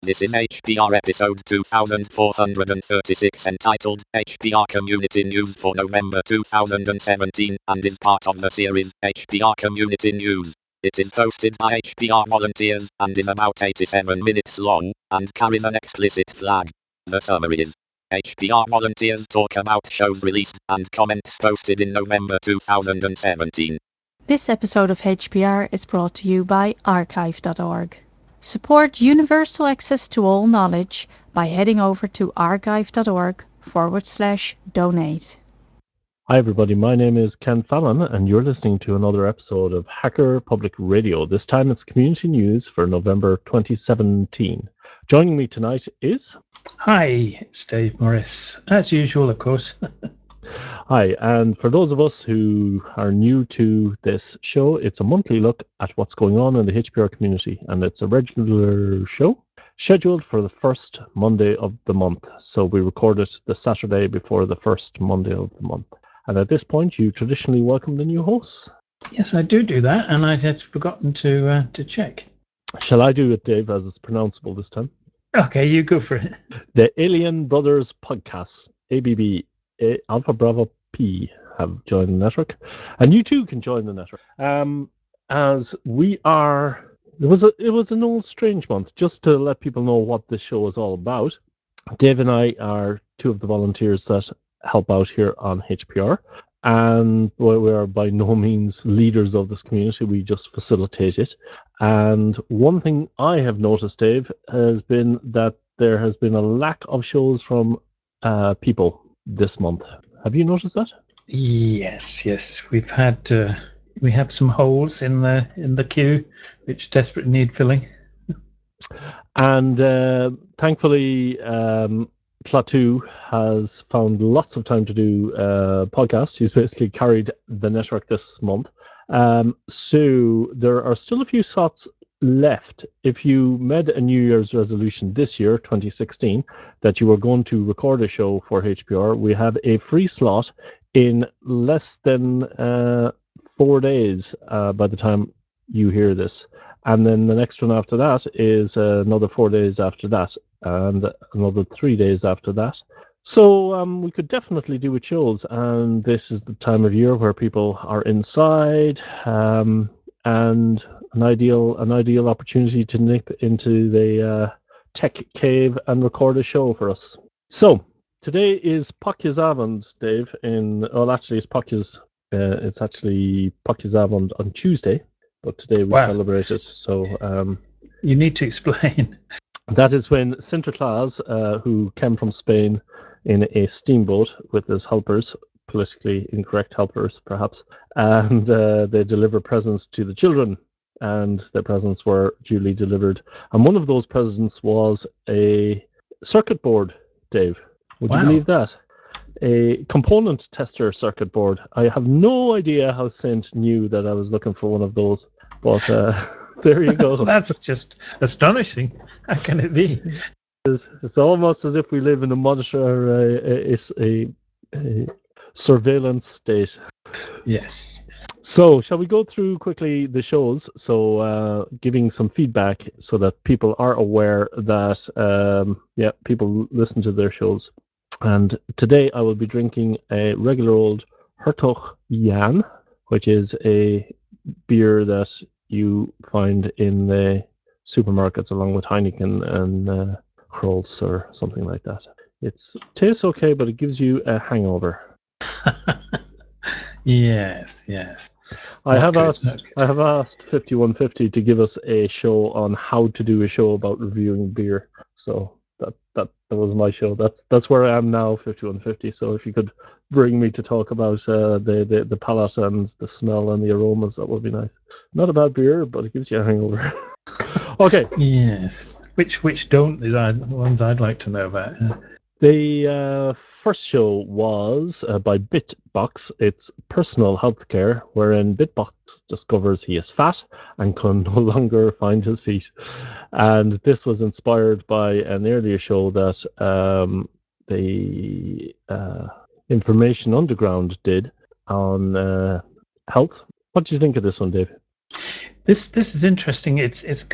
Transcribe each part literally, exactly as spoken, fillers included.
This is H P R episode two thousand four hundred thirty-six entitled H P R Community News for November two thousand seventeen and is part of the series H P R Community News. It is hosted by H P R volunteers and is about eighty-seven minutes long and carries an explicit flag. The summary is H P R volunteers talk about shows released and comments posted in November two thousand seventeen. This episode of H P R is brought to you by archive dot org. Support universal access to all knowledge by heading over to archive.org forward slash donate. Hi everybody, my name is Ken Fallon and you're listening to another episode of Hacker Public Radio. This time it's community news for November twenty seventeen. Joining me tonight is... Hi, it's Dave Morris. As usual, of course. Hi, and for those of us who are new to this show, it's a monthly look at what's going on in the H P R community, and it's a regular show scheduled for the first Monday of the month. So we record it the Saturday before the first Monday of the month. And at this point, you traditionally welcome the new hosts. Yes, I do do that, and I had forgotten to uh, to check. Shall I do it, Dave, as it's pronounceable this time? Okay, you go for it. The Alien Brothers Podcast, A B B, A- Alpha Bravo P, have joined the network. And you too can join the network. Um, as we are... It was, a, it was an old strange month, just to let people know what this show is all about. Dave and I are two of the volunteers that help out here on H P R. And we are by no means leaders of this community, we just facilitate it. And one thing I have noticed, Dave, has been that there has been a lack of shows from uh, people this month. Have you noticed that? Yes, yes, we've had uh, we have some holes in the in the queue, which desperately need filling. And uh, thankfully, um, Klaatu has found lots of time to do uh, podcasts. He's basically carried the network this month. Um, so there are still a few slots left. If you made a New Year's resolution this year, twenty sixteen, that you were going to record a show for H P R, we have a free slot in less than uh, four days uh, by the time you hear this. And then the next one after that is uh, another four days after that, and another three days after that. So um, we could definitely do with shows, and this is the time of year where people are inside, um, and an ideal an ideal opportunity to nip into the uh, tech cave and record a show for us. So today is Pakisavond, Dave. In well, actually, it's Pakis. Uh, it's actually Pakisavond on Tuesday. But today we Wow. celebrate it, so... Um, you need to explain. That is when Sinterklaas, uh, who came from Spain in a steamboat with his helpers, politically incorrect helpers, perhaps, and uh, they deliver presents to the children, and the presents were duly delivered. And one of those presents was a circuit board, Dave. Would Wow. you believe that? A component tester circuit board. I have no idea how Saint knew that I was looking for one of those, but uh, there you go. That's just astonishing. How can it be? It's, it's almost as if we live in a monitor, uh, a, a, a surveillance state. Yes. So, shall we go through quickly the shows? So, uh, giving some feedback so that people are aware that, um, yeah, people listen to their shows. And today I will be drinking a regular old Hertog Jan, which is a beer that you find in the supermarkets along with Heineken and uh, Krols or something like that. It tastes okay, but it gives you a hangover. Yes, yes. I Not have good, asked not good. I have asked fifty-one fifty to give us a show on how to do a show about reviewing beer. So that that, that was my show. That's that's where I am now, fifty-one fifty. So if you could bring me to talk about uh, the, the the palate and the smell and the aromas, that would be nice. Not a bad beer, but it gives you a hangover. Okay. Yes. Which which don't is the ones I'd like to know about. Uh, The uh, first show was uh, by Bitbox. It's personal healthcare, wherein Bitbox discovers he is fat and can no longer find his feet. And this was inspired by an earlier show that um, the uh, Information Underground did on uh, health. What do you think of this one, Dave? This this is interesting. It's it's good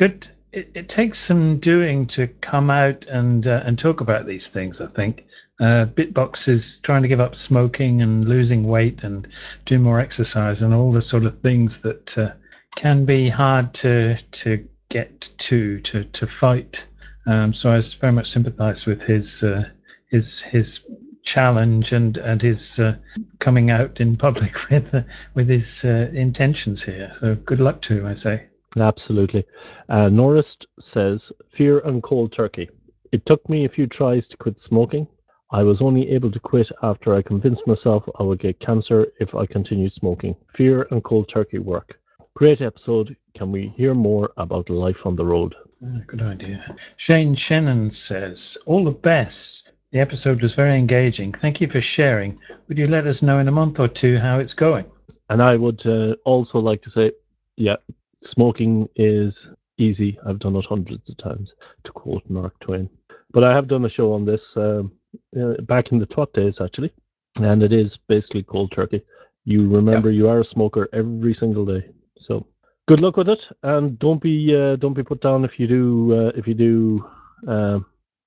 it, it takes some doing to come out and uh, and talk about these things. I think uh, Bitbox is trying to give up smoking and losing weight and do more exercise and all the sort of things that uh, can be hard to to get to to to fight. Um, so I very much sympathise with his uh, his his challenge and and his uh, coming out in public with uh, with his uh, intentions here. So good luck to him, I say. Absolutely. Uh, Norris says, fear and cold turkey. It took me a few tries to quit smoking. I was only able to quit after I convinced myself I would get cancer if I continued smoking. Fear and cold turkey work. Great episode. Can we hear more about life on the road? Ah, good idea. Shane Shannon says, all the best. The episode was very engaging. Thank you for sharing. Would you let us know in a month or two how it's going? And I would uh, also like to say, yeah, smoking is easy. I've done it hundreds of times, to quote Mark Twain. But I have done a show on this um, uh, back in the twat days, actually. And it is basically cold turkey. You remember you are a smoker every single day. So good luck with it, and don't be uh, don't be put down if you do uh, if you do uh,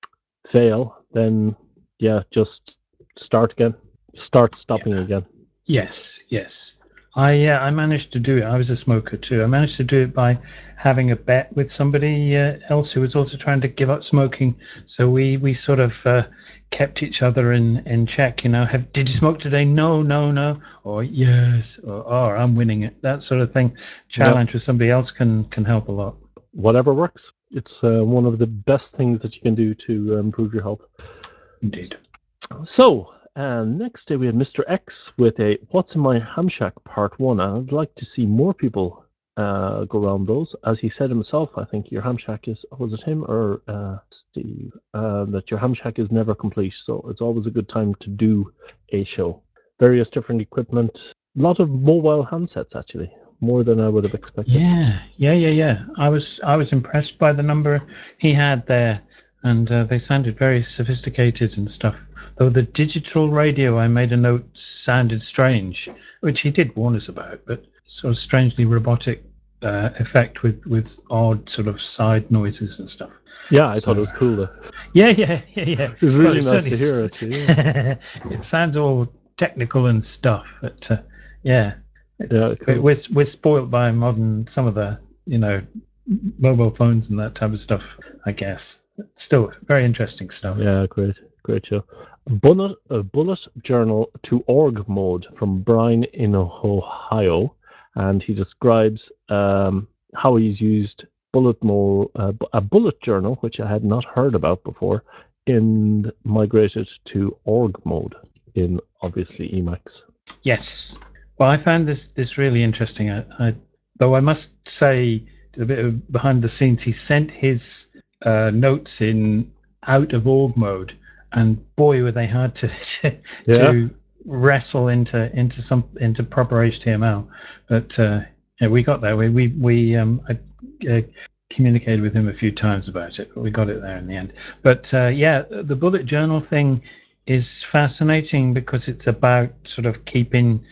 fail. Then yeah, just start again. Start stopping Yeah. again. Yes, yes. I uh, I managed to do it. I was a smoker too. I managed to do it by having a bet with somebody uh, else who was also trying to give up smoking. So we we sort of uh, kept each other in, in check. You know, have did you smoke today? No, no, no. Or yes. Or oh, I'm winning it. That sort of thing. Challenge Yep. with somebody else can can help a lot. Whatever works. It's uh, one of the best things that you can do to uh, improve your health. Indeed. So, uh, next day we had Mister X with a What's in My Ham Shack Part one. And I'd like to see more people uh, go around those. As he said himself, I think your ham shack is, was it him or uh, Steve? Uh, that your ham shack is never complete. So it's always a good time to do a show. Various different equipment. A lot of mobile handsets, actually. More than I would have expected. Yeah, yeah, yeah, yeah. I was I was impressed by the number he had there, and uh, they sounded very sophisticated and stuff. Though the digital radio, I made a note, sounded strange, which he did warn us about, but sort of strangely robotic uh, effect with with odd sort of side noises and stuff. Yeah, I So, thought it was cool, though. yeah, yeah, yeah, yeah. It was Well, really it nice certainly to hear, s- actually. Yeah, it sounds all technical and stuff, but uh, yeah, yeah it's cool. we're we're spoiled by modern some of the you know mobile phones and that type of stuff. I guess still very interesting stuff. Yeah, great, great show. Bullet, uh, bullet journal to org mode from Brian in Ohio, and he describes um, how he's used bullet mode, uh, a bullet journal, which I had not heard about before, and migrated to org mode in obviously Emacs. Yes. Well, I found this this really interesting. I, I, though I must say, a bit of behind the scenes, he sent his uh, notes in out of org mode, and boy, were they hard to to, Yeah, to wrestle into into some into proper H T M L. But uh, yeah, we got there. We we we um, I, uh, communicated with him a few times about it, but we got it there in the end. But uh, yeah, the bullet journal thing is fascinating because it's about sort of keeping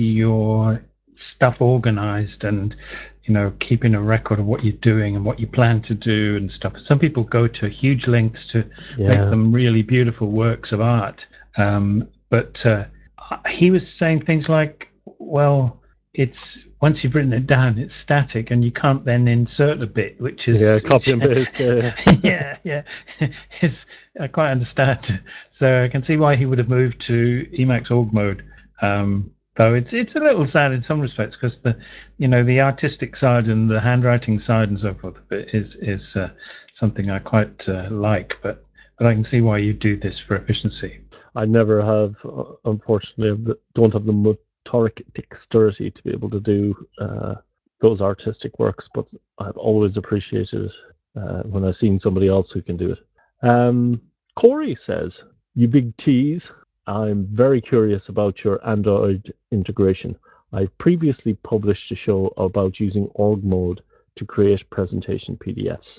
your stuff organized and you know keeping a record of what you're doing and what you plan to do and stuff. Some people go to huge lengths to yeah, make them really beautiful works of art, um, but uh, he was saying things like, well, it's once you've written it down, it's static, and you can't then insert a bit, which yeah. is Copy which, and paste. Yeah, yeah, yeah. It's, I quite understand. So I can see why he would have moved to Emacs org mode. Um, though it's it's a little sad in some respects because the you know the artistic side and the handwriting side and so forth of it is is uh, something I quite uh, like. But but I can see why you do this for efficiency. I never have, uh, unfortunately, don't have the motoric dexterity to be able to do uh, those artistic works, but I've always appreciated it uh, when I've seen somebody else who can do it. Um, Corey says, you big tease, I'm very curious about your Android integration. I've previously published a show about using org mode to create presentation P D Fs.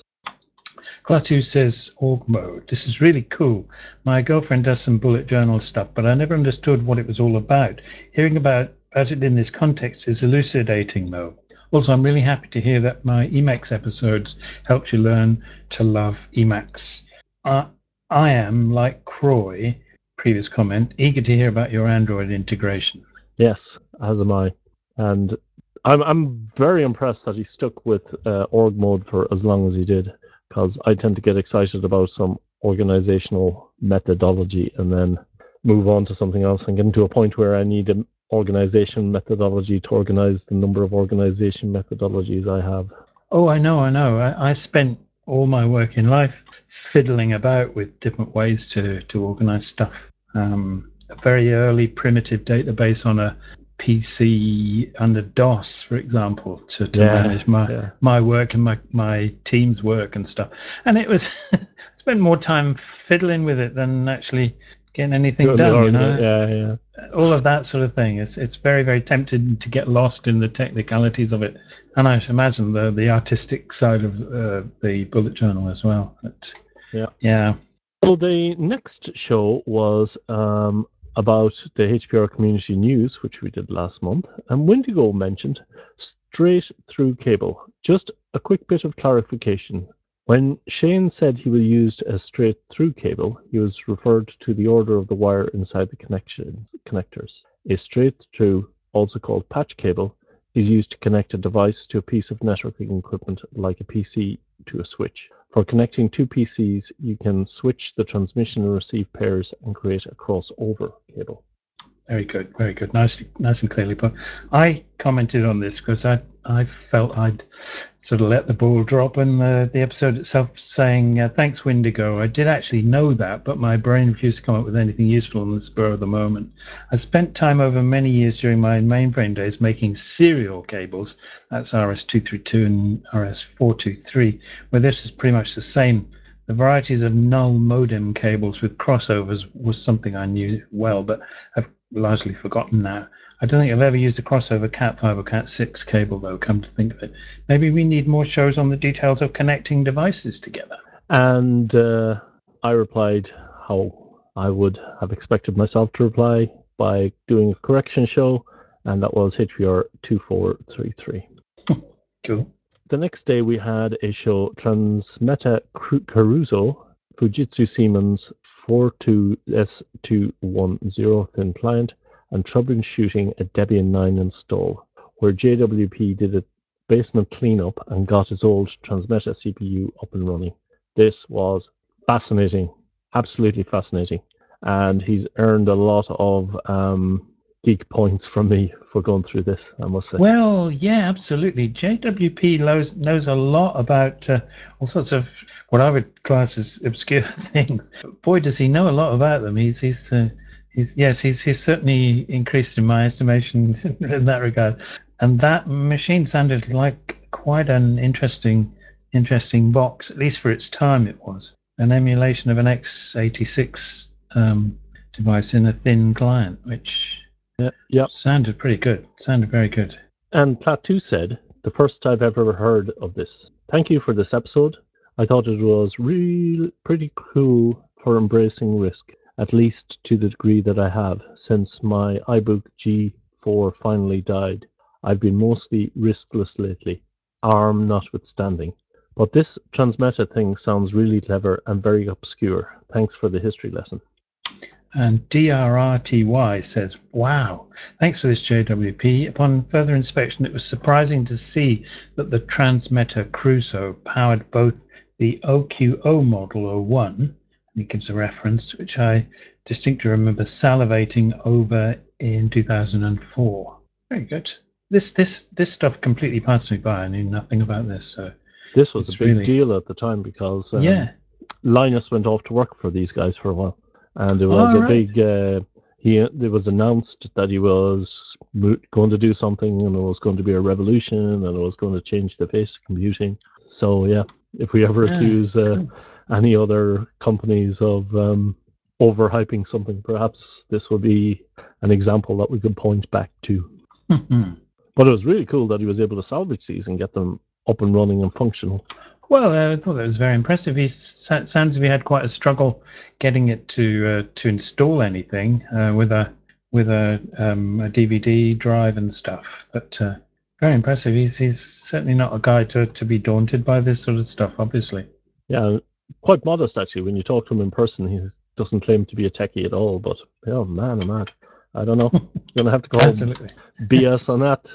Klaatu says org mode. This is really cool. My girlfriend does some bullet journal stuff, but I never understood what it was all about. Hearing about, about it in this context is elucidating, though. Also, I'm really happy to hear that my Emacs episodes helped you learn to love Emacs. Uh, I am, like Croy, previous comment, eager to hear about your Android integration. Yes, as am I. And I'm I'm very impressed that he stuck with uh, org mode for as long as he did, because I tend to get excited about some organizational methodology and then move on to something else and get into a point where I need an organization methodology to organize the number of organization methodologies I have. Oh, I know, I know. I, I spent all my working life fiddling about with different ways to, to organize stuff. Um, a very early primitive database on a P C under DOS, for example, to, to Yeah, manage my, yeah. my work and my, my team's work and stuff. And it was, spent more time fiddling with it than actually getting anything Doing the done, you organi- know? Yeah, yeah. All of that sort of thing. It's it's very, very tempting to get lost in the technicalities of it. And I imagine the, the artistic side of uh, the bullet journal as well. But, Yeah. yeah. So the next show was um, about the H P R community news, which we did last month, and Wendigo mentioned straight through cable. Just a quick bit of clarification. When Shane said he used a straight through cable, he was referred to the order of the wire inside the connections, connectors. A straight through, also called patch cable, is used to connect a device to a piece of networking equipment like a P C to a switch. For connecting two P Cs, you can switch the transmission and receive pairs and create a crossover cable. Very good, very good. Nice, nice and clearly put. I commented on this because I, I felt I'd sort of let the ball drop in the, the episode itself, saying uh, thanks, Wendigo. I did actually know that, but my brain refused to come up with anything useful on the spur of the moment. I spent time over many years during my mainframe days making serial cables. That's R S two thirty-two and R S four twenty-three, where this is pretty much the same. The varieties of null modem cables with crossovers was something I knew well, but I've largely forgotten now. I don't think I've ever used a crossover cat five or cat six cable, though, come to think of it. Maybe we need more shows on the details of connecting devices together. And uh, I replied how I would have expected myself to reply by doing a correction show, and that was H P R two four three three. Cool. The next day we had a show, Transmeta Caruso, Fujitsu Siemens forty-two S two ten thin client, and troubleshooting a Debian nine install, where J W P did a basement cleanup and got his old Transmeta C P U up and running. This was fascinating, absolutely fascinating, and he's earned a lot of um, geek points from me for going through this, I must say. Well, yeah, absolutely. J W P knows, knows a lot about uh, all sorts of what I would class as obscure things. Boy, does he know a lot about them. He's, he's, uh, he's yes, he's, he's certainly increased in my estimation in that regard. And that machine sounded like quite an interesting, interesting box. At least for its time, it was an emulation of an x eighty-six um, device in a thin client, which. Yeah, yep. Sounded pretty good. Sounded very good. And Plateau said, the first I've ever heard of this. Thank you for this episode. I thought it was really pretty cool for embracing risk, at least to the degree that I have, since my iBook G four finally died. I've been mostly riskless lately, ARM notwithstanding. But this Transmeta thing sounds really clever and very obscure. Thanks for the history lesson. And D R R T Y says, wow, thanks for this, J W P. Upon further inspection, it was surprising to see that the Transmeta Crusoe powered both the O Q O model oh one, and it gives a reference, which I distinctly remember salivating over in two thousand four. Very good. This this this stuff completely passed me by. I knew nothing about this. So this was it's a big really... deal at the time because um, yeah. Linus went off to work for these guys for a while. And it was oh, a right. big. Uh, he it was announced that he was going to do something, and it was going to be a revolution, and it was going to change the face of computing. So yeah, if we ever Yeah, accuse uh, cool. any other companies of um, overhyping something, perhaps this would be an example that we could point back to. But it was really cool that he was able to salvage these and get them up and running and functional. Well, uh, I thought that was very impressive. He sounds as if he had quite a struggle getting it to uh, to install anything uh, with a with a, um, a D V D drive and stuff. But uh, Very impressive. He's he's certainly not a guy to, to be daunted by this sort of stuff, obviously. Yeah, quite modest actually. When you talk to him in person, he doesn't claim to be a techie at all. But oh man, oh man, I don't know. You're gonna have to call Absolutely. B S on that.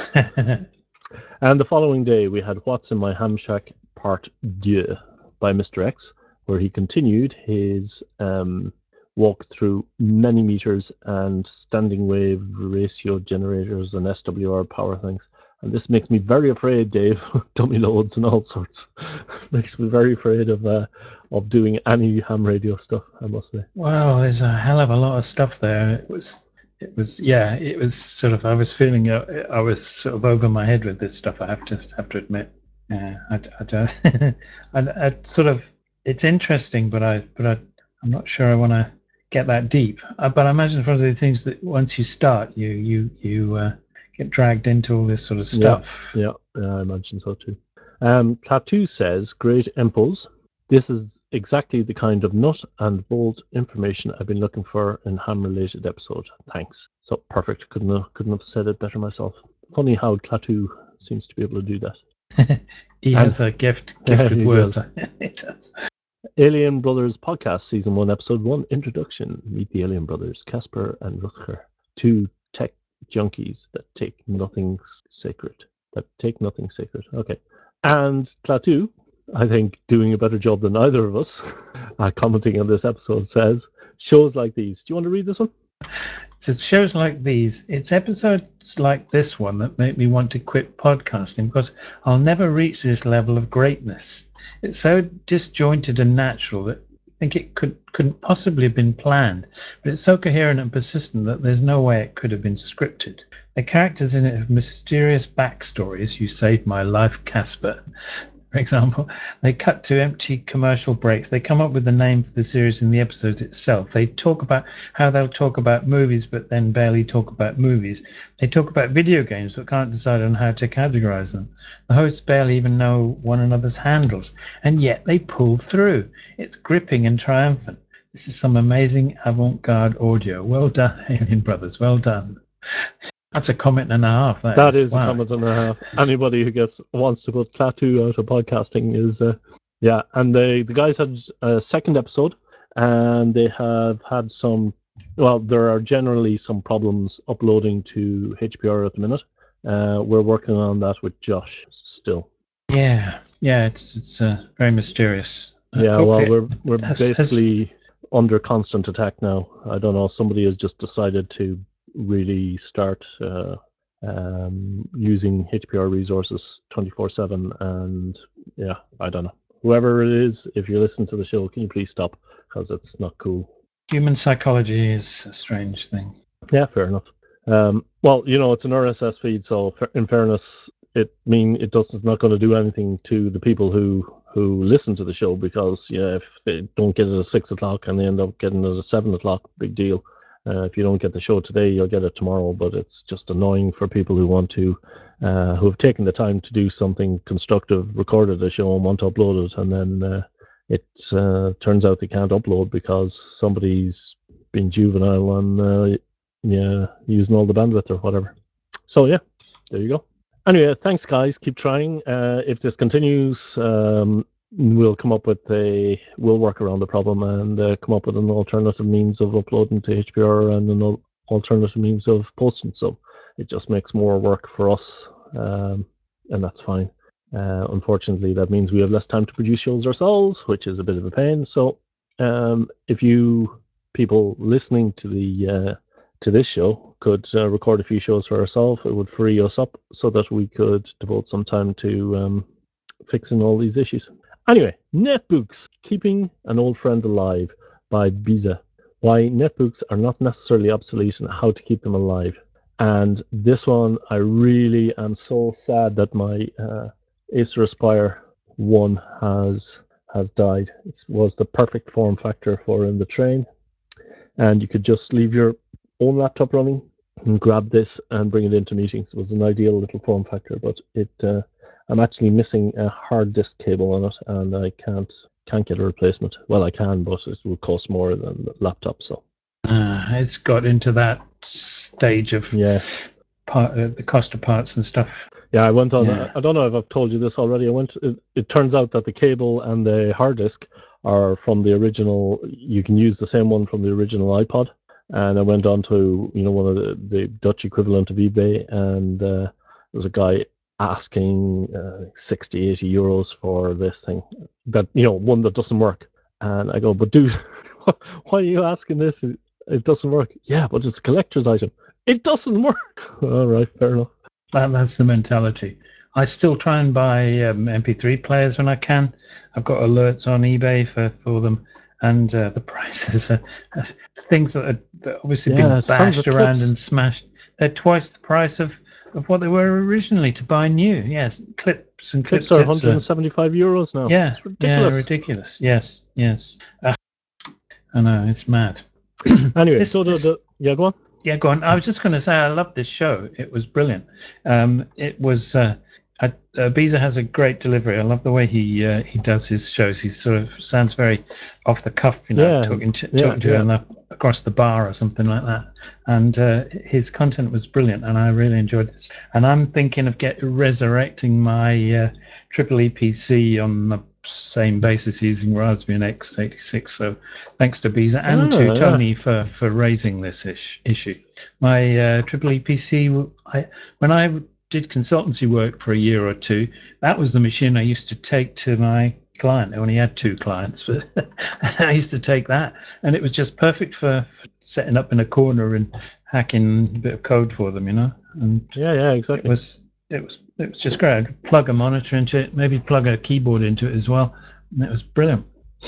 And the following day, we had What's in My Ham Shack Part Deux by Mister X, where he continued his um, walk through many meters and standing wave ratio generators and S W R power things. And this makes me very afraid, Dave, dummy loads and all sorts. Makes me very afraid of uh, of doing any ham radio stuff, I must say. Wow, there's a hell of a lot of stuff there. It was, it was, yeah, it was sort of. I was feeling, uh, I was sort of over my head with this stuff. I have to have to admit. Yeah, I, I don't. I, I sort of. It's interesting, but I, but I, I'm not sure I want to get that deep. Uh, but I imagine it's one of the things that once you start, you, you, you uh, get dragged into all this sort of stuff. Yeah, yeah, I imagine so too. Um, Tattoo says, great impulse. This is exactly the kind of nut and bolt information I've been looking for in ham-related episode. Thanks. So perfect. Couldn't have, couldn't have said it better myself. Funny how Tattoo seems to be able to do that. He And- has a gift, gift with He words. does. It does. Alien Brothers Podcast, Season one, Episode one, Introduction. Meet the Alien Brothers, Casper and Rutger, two tech junkies that take nothing sacred. That take nothing sacred. Okay. And Klaatu, I think, doing a better job than either of us, uh, commenting on this episode, says, shows like these. Do you want to read this one? It's shows like these. It's episodes like this one that make me want to quit podcasting because I'll never reach this level of greatness. It's so disjointed and natural that I think it could, couldn't possibly have been planned, but it's so coherent and persistent that there's no way it could have been scripted. The characters in it have mysterious backstories. You saved my life, Casper. For example, they cut to empty commercial breaks. They come up with the name for the series in the episode itself. They talk about how they'll talk about movies, but then barely talk about movies. They talk about video games, but can't decide on how to categorize them. The hosts barely even know one another's handles, and yet they pull through. It's gripping and triumphant. This is some amazing avant-garde audio. Well done, Alien Brothers. Well done. That's a comment and a half. That, That is, is wow. a comment and a half. Anybody who gets wants to put Klaatu out of podcasting is, uh, yeah. And they, the guys had a second episode, and they have had some. Well, there are generally some problems uploading to H P R at the minute. Uh, we're working on that with Josh still. Yeah, yeah. It's it's uh, very mysterious. Uh, Yeah, well, hopefully- we're we're has- has- basically under constant attack now. I don't know. Somebody has just decided to really start uh, um, using H P R resources twenty-four seven, and yeah, I don't know. Whoever it is, if you listen to the show, can you please stop, because it's not cool. Human psychology is a strange thing. Yeah, fair enough. Um, well, you know, it's an R S S feed, so fa- in fairness, it mean it does it's not going to do anything to the people who who listen to the show, because yeah, if they don't get it at six o'clock and they end up getting it at seven o'clock, big deal. Uh, if you don't get the show today, you'll get it tomorrow. But it's just annoying for people who want to, uh, who have taken the time to do something constructive, recorded a show and want to upload it, and then uh, it uh, turns out they can't upload because somebody's been juvenile and uh, yeah, using all the bandwidth or whatever. So yeah, there you go. Anyway, thanks guys. Keep trying. Uh, if this continues, um, we'll come up with a. We'll work around the problem and uh, come up with an alternative means of uploading to H P R and an al- alternative means of posting. So it just makes more work for us, um, and that's fine. Uh, unfortunately, that means we have less time to produce shows ourselves, which is a bit of a pain. So um, if you people listening to the uh, to this show could uh, record a few shows for ourselves, it would free us up so that we could devote some time to um, fixing all these issues. Anyway, netbooks, keeping an old friend alive by Biza. Why netbooks are not necessarily obsolete and how to keep them alive. And this one, I really am so sad that my uh, Acer Aspire one has has died. It was the perfect form factor for in the train, and you could just leave your own laptop running and grab this and bring it into meetings. It was an ideal little form factor, but it uh, I'm actually missing a hard disk cable on it, and I can't can't get a replacement. Well, I can, but it would cost more than the laptop. So Uh, it's got into that stage of yeah, part, uh, the cost of parts and stuff. Yeah, I went on. Yeah. I don't know if I've told you this already. I went. It, it turns out that the cable and the hard disk are from the original. You can use the same one from the original iPod. And I went on to you know one of the, the Dutch equivalent of eBay, and uh, there was a guy asking uh, sixty, eighty euros for this thing that you know one that doesn't work. And I go, but dude, why are you asking this? It, it doesn't work. Yeah, but it's a collector's item. It doesn't work. All right, fair enough. That, that's the mentality. I still try and buy um, M P three players when I can. I've got alerts on eBay for, for them, and uh, the prices are things that are that obviously Yeah, been sons of bashed around clips. and smashed. They're twice the price of, of what they were originally to buy new. Yes, clips and Clips clip are tips one hundred seventy-five euros now. yeah, It's yeah, ridiculous. ridiculous. Yes, yes. Uh, I know it's mad. Anyway, this, so the, this, the yeah, go on. yeah, go on. I was just going to say I love this show. It was brilliant. Um, it was. Uh, uh, Beezer has a great delivery. I love the way he uh, he does his shows. He sort of sounds very off the cuff, you know, Yeah, talking to yeah, talking to yeah. you on the, across the bar or something like that. And uh, his content was brilliant, and I really enjoyed this. And I'm thinking of get resurrecting my uh, Triple E P C on the same basis using Raspberry and x eighty-six. So thanks to Beezer and Ah, to yeah. Tony for, for raising this ish, issue. My uh, Triple E P C, I, when I did consultancy work for a year or two, that was the machine I used to take to my client. I only had two clients, but I used to take that, and it was just perfect for, for setting up in a corner and hacking a bit of code for them, you know. And Yeah, yeah, it exactly. was it was it was just great. I'd plug a monitor into it, maybe plug a keyboard into it as well, and it was brilliant.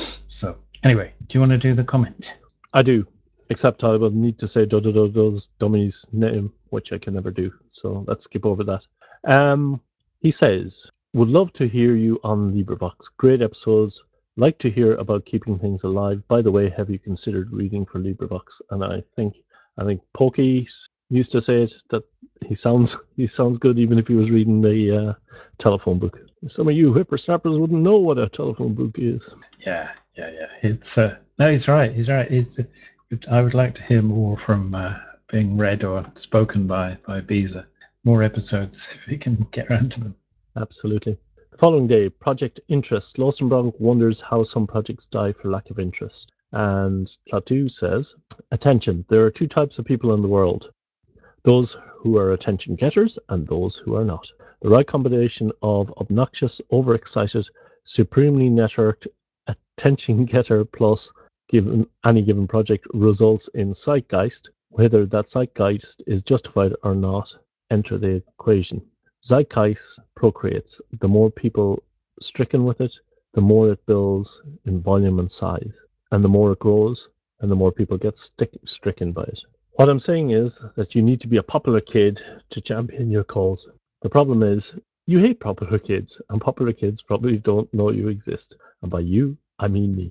So anyway, do you want to do the comment? I do, except I will need to say those dummies' name, which I can never do. So let's skip over that. Um, he says, "Would love to hear you on LibriVox. Great episodes. Like to hear about keeping things alive. By the way, have you considered reading for LibriVox?" And I think I think Pokey used to say it that he sounds he sounds good even if he was reading the uh, telephone book. Some of you whippersnappers wouldn't know what a telephone book is. Yeah, yeah, yeah. It's uh, no, he's right. He's right. He's. Uh, I would like to hear more from uh, being read or spoken by by Beezer. More episodes if we can get around to them. Absolutely. The following day, project interest. Losenbronk wonders how some projects die for lack of interest. And Klaatu says, attention, there are two types of people in the world. Those who are attention getters and those who are not. The right combination of obnoxious, overexcited, supremely networked attention getter plus given any given project results in zeitgeist. Whether that zeitgeist is justified or not, enter the equation. Zeitgeist procreates. The more people stricken with it, the more it builds in volume and size. And the more it grows, and the more people get stick- stricken by it. What I'm saying is that you need to be a popular kid to champion your cause. The problem is you hate popular kids, and popular kids probably don't know you exist. And by you, I mean me.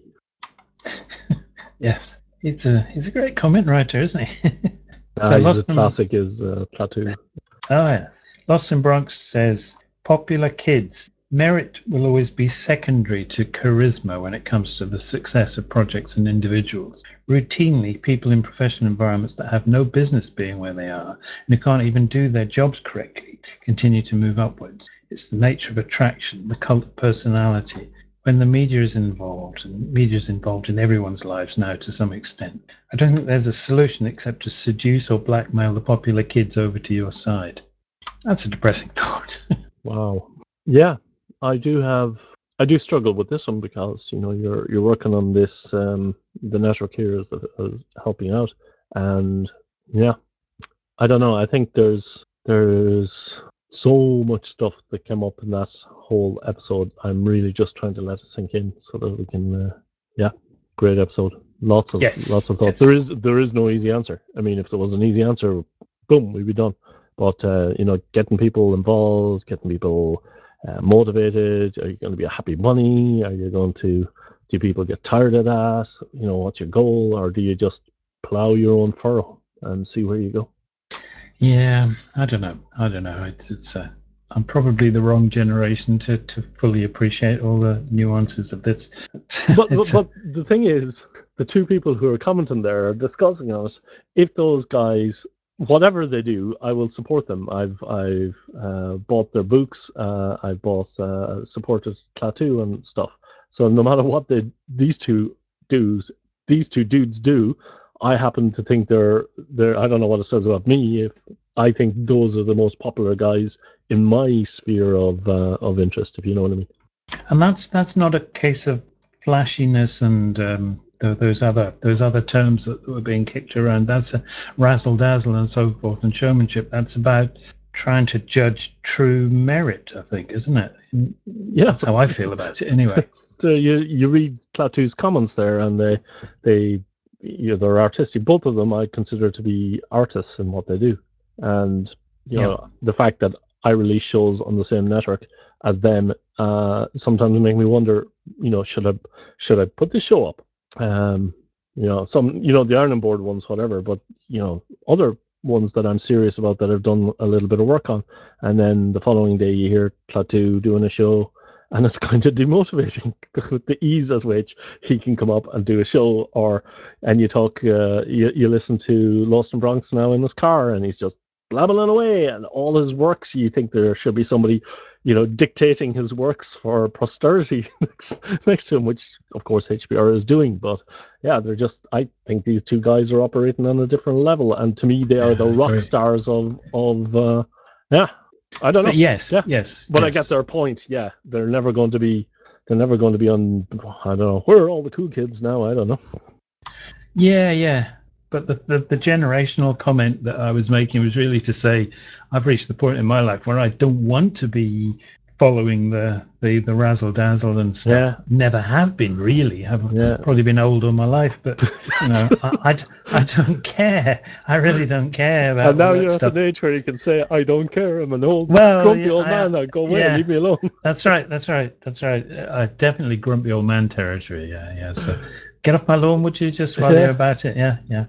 Yes, he's a he's a great comment writer, isn't he? So uh, he's a classic is uh, Klaatu. Oh yes, Lost in Bronx says popular kids. Merit will always be secondary to charisma when it comes to the success of projects and individuals. Routinely, people in professional environments that have no business being where they are and who can't even do their jobs correctly continue to move upwards. It's the nature of attraction, the cult of personality. When the media is involved, and media is involved in everyone's lives now to some extent, I don't think there's a solution except to seduce or blackmail the popular kids over to your side. That's a depressing thought. Wow. Yeah, I do have. I do struggle with this one because you know you're you're working on this. Um, the network here is, is helping out, and yeah, I don't know. I think there's there's so much stuff that came up in that whole episode. I'm really just trying to let it sink in so that we can. Uh, yeah, great episode. Lots of yes, lots of thoughts. yes. There is there is no easy answer. I mean, if there was an easy answer, boom, we'd be done. But uh, you know, getting people involved, getting people uh, motivated. Are you going to be a happy bunny? Are you going to? Do people get tired of that? You know, what's your goal, or do you just plow your own furrow and see where you go? Yeah, I don't know. I don't know. It's, it's uh, I'm probably the wrong generation to, to fully appreciate all the nuances of this. but but, but the thing is, the two people who are commenting there are discussing it. If those guys whatever they do, I will support them. I've I've uh, bought their books. Uh, I've bought uh, supported Tattoo and stuff. So no matter what they these two do, these two dudes do, I happen to think they're they're. I don't know what it says about me. If I think those are the most popular guys in my sphere of uh, of interest, if you know what I mean. And that's that's not a case of flashiness and um, th- those other those other terms that were being kicked around. That's a razzle dazzle and so forth and showmanship. That's about trying to judge true merit, I think, isn't it? Yeah, that's how I feel about it. Anyway, so you you read Klaatu's comments there, and they they you know, they're artistic. Both of them I consider to be artists in what they do, and you know yeah. the fact that I release shows on the same network as them uh, sometimes make me wonder. You know, should I should I put this show up? Um, you know, some you know the Ironing Board ones, whatever, but you know other ones that I'm serious about that I've done a little bit of work on, and then the following day you hear Klaatu doing a show. And it's kind of demotivating with the ease at which he can come up and do a show, or and you talk, uh, you you listen to Lost in Bronx now in his car, and he's just blabbling away, and all his works. You think there should be somebody, you know, dictating his works for posterity next, next to him, which of course H P R is doing. But yeah, they're just. I think these two guys are operating on a different level, and to me, they are Yeah, the I rock agree. stars of of. Uh, yeah, I don't know. But yes, yeah. yes. But yes. I get their point. Yeah, they're never going to be. They're never going to be on. I don't know. Where are all the cool kids now? I don't know. Yeah, yeah. But the, the, the generational comment that I was making was really to say I've reached the point in my life where I don't want to be following the, the, the razzle dazzle and stuff. Yeah. Never have been, really. I've Yeah. probably been old all my life, but you know, I, I, I don't care. I really don't care about And now all that you're stuff. at an age where you can say, "I don't care. I'm an old, Well, grumpy yeah, old I- man. Now go away. yeah. Leave me alone." That's right. That's right. That's right. Uh, definitely grumpy old man territory. Yeah, yeah. So get off my lawn, would you? Just while Yeah. you're about it. Yeah, yeah.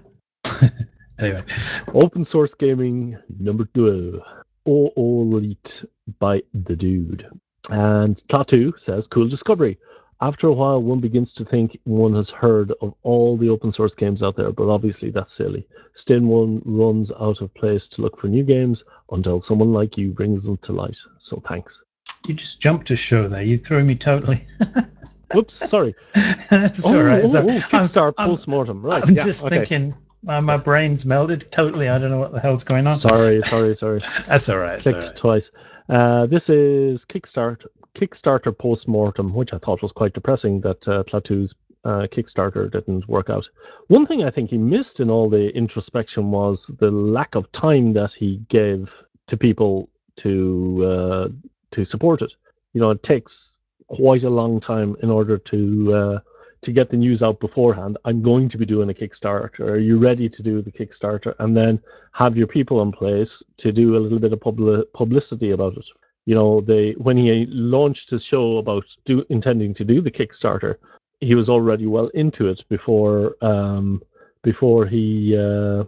Anyway, Open source gaming number two, O O Elite by the Dude. And Tattoo says, "Cool discovery. After a while, one begins to think one has heard of all the open source games out there, but obviously that's silly. Still, one runs out of place to look for new games until someone like you brings them to light. So thanks." you just jumped a show there. You threw me totally. Whoops, sorry. It's oh, all right. It's oh, all- oh, I'm- Kickstart I'm- post-mortem. Right, I'm yeah, just okay. thinking, uh, my brain's melted totally. I don't know what the hell's going on. Sorry, sorry, sorry. That's all right. It's all Clicked right. twice. Uh, this is Kickstart Kickstarter post-mortem, which I thought was quite depressing that uh, Klaatu's uh, Kickstarter didn't work out. One thing I think he missed in all the introspection was the lack of time that he gave to people to uh, to support it. You know, it takes quite a long time in order to uh, to get the news out beforehand. I'm going to be doing a Kickstarter. Are you ready to do the Kickstarter? And then have your people in place to do a little bit of publi- publicity about it. You know, they when he launched his show about do, intending to do the Kickstarter, he was already well into it before um, before he uh,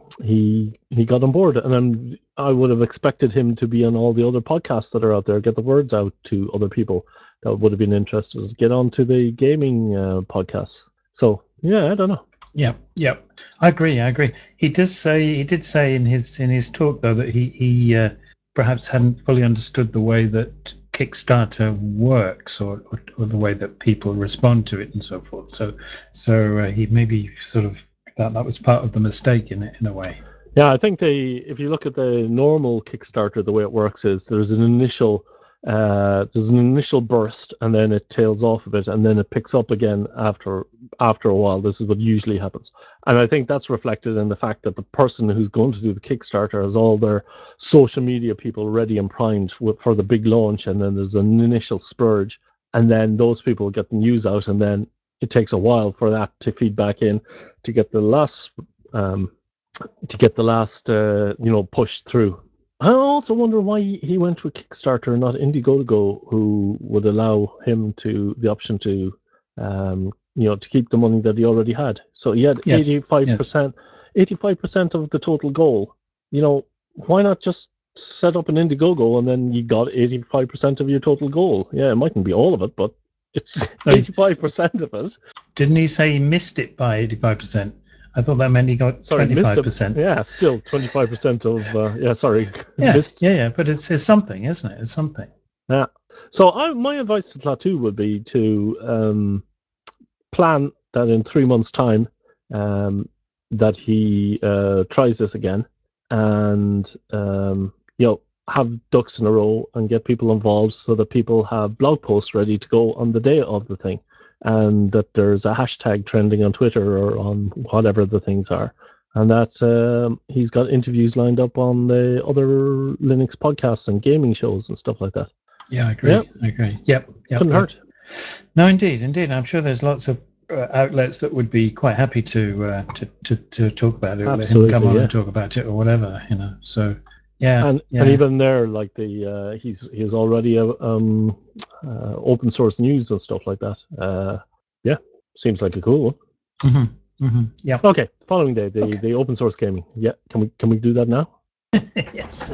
he he got on board. And I'm, I would have expected him to be on all the other podcasts that are out there, get the words out to other people that would have been interested, get onto the gaming uh, podcasts. So yeah, I don't know. Yeah, yeah. I agree. I agree. He does say he did say in his in his talk though that he he uh, perhaps hadn't fully understood the way that Kickstarter works or, or or the way that people respond to it and so forth. So so uh, he maybe sort of that that was part of the mistake in it in a way. Yeah, I think they. If you look at the normal Kickstarter, the way it works is there's an initial, uh, there's an initial burst, and then it tails off a bit, and then it picks up again after after a while. This is what usually happens, and I think that's reflected in the fact that the person who's going to do the Kickstarter has all their social media people ready and primed with, for the big launch, and then there's an initial spurge, and then those people get the news out, and then it takes a while for that to feed back in to get the last. Um, to get the last, uh, you know, push through. I also wonder why he went with Kickstarter, not Indiegogo, who would allow him to the option to, um, you know, to keep the money that he already had. So he had Yes, eighty-five percent, eighty-five percent of the total goal. You know, why not just set up an Indiegogo and then you got eighty-five percent of your total goal? Yeah, it mightn't be all of it, but it's Right. eighty-five percent of it. Didn't he say he missed it by eighty-five percent? I thought that meant he got Sorry, missed twenty-five a, percent. yeah, still twenty-five percent of, uh, yeah, sorry, Yeah, missed. yeah, yeah. But it's, it's something, isn't it? It's something. Yeah. So I, my advice to Klaatu would be to um, plan that in three months' time um, that he uh, tries this again, and um, you know, have ducks in a row and get people involved so that people have blog posts ready to go on the day of the thing, and that there's a hashtag trending on Twitter or on whatever the things are, and that um, he's got interviews lined up on the other Linux podcasts and gaming shows and stuff like that. Yeah, I agree. Yep. I agree. Yep. yep Couldn't yep. hurt. No, indeed, indeed. I'm sure there's lots of uh, outlets that would be quite happy to uh, to, to to talk about it. Absolutely, let him come on yeah. and talk about it or whatever, you know. So yeah, and yeah. and even there, like the uh, he's he's already a, um uh, open source news and stuff like that. Uh, yeah, seems like a cool one. Mm-hmm. Mm-hmm. Yeah. Okay, following day, the Okay. the open source gaming. Yeah, can we can we do that now? Yes.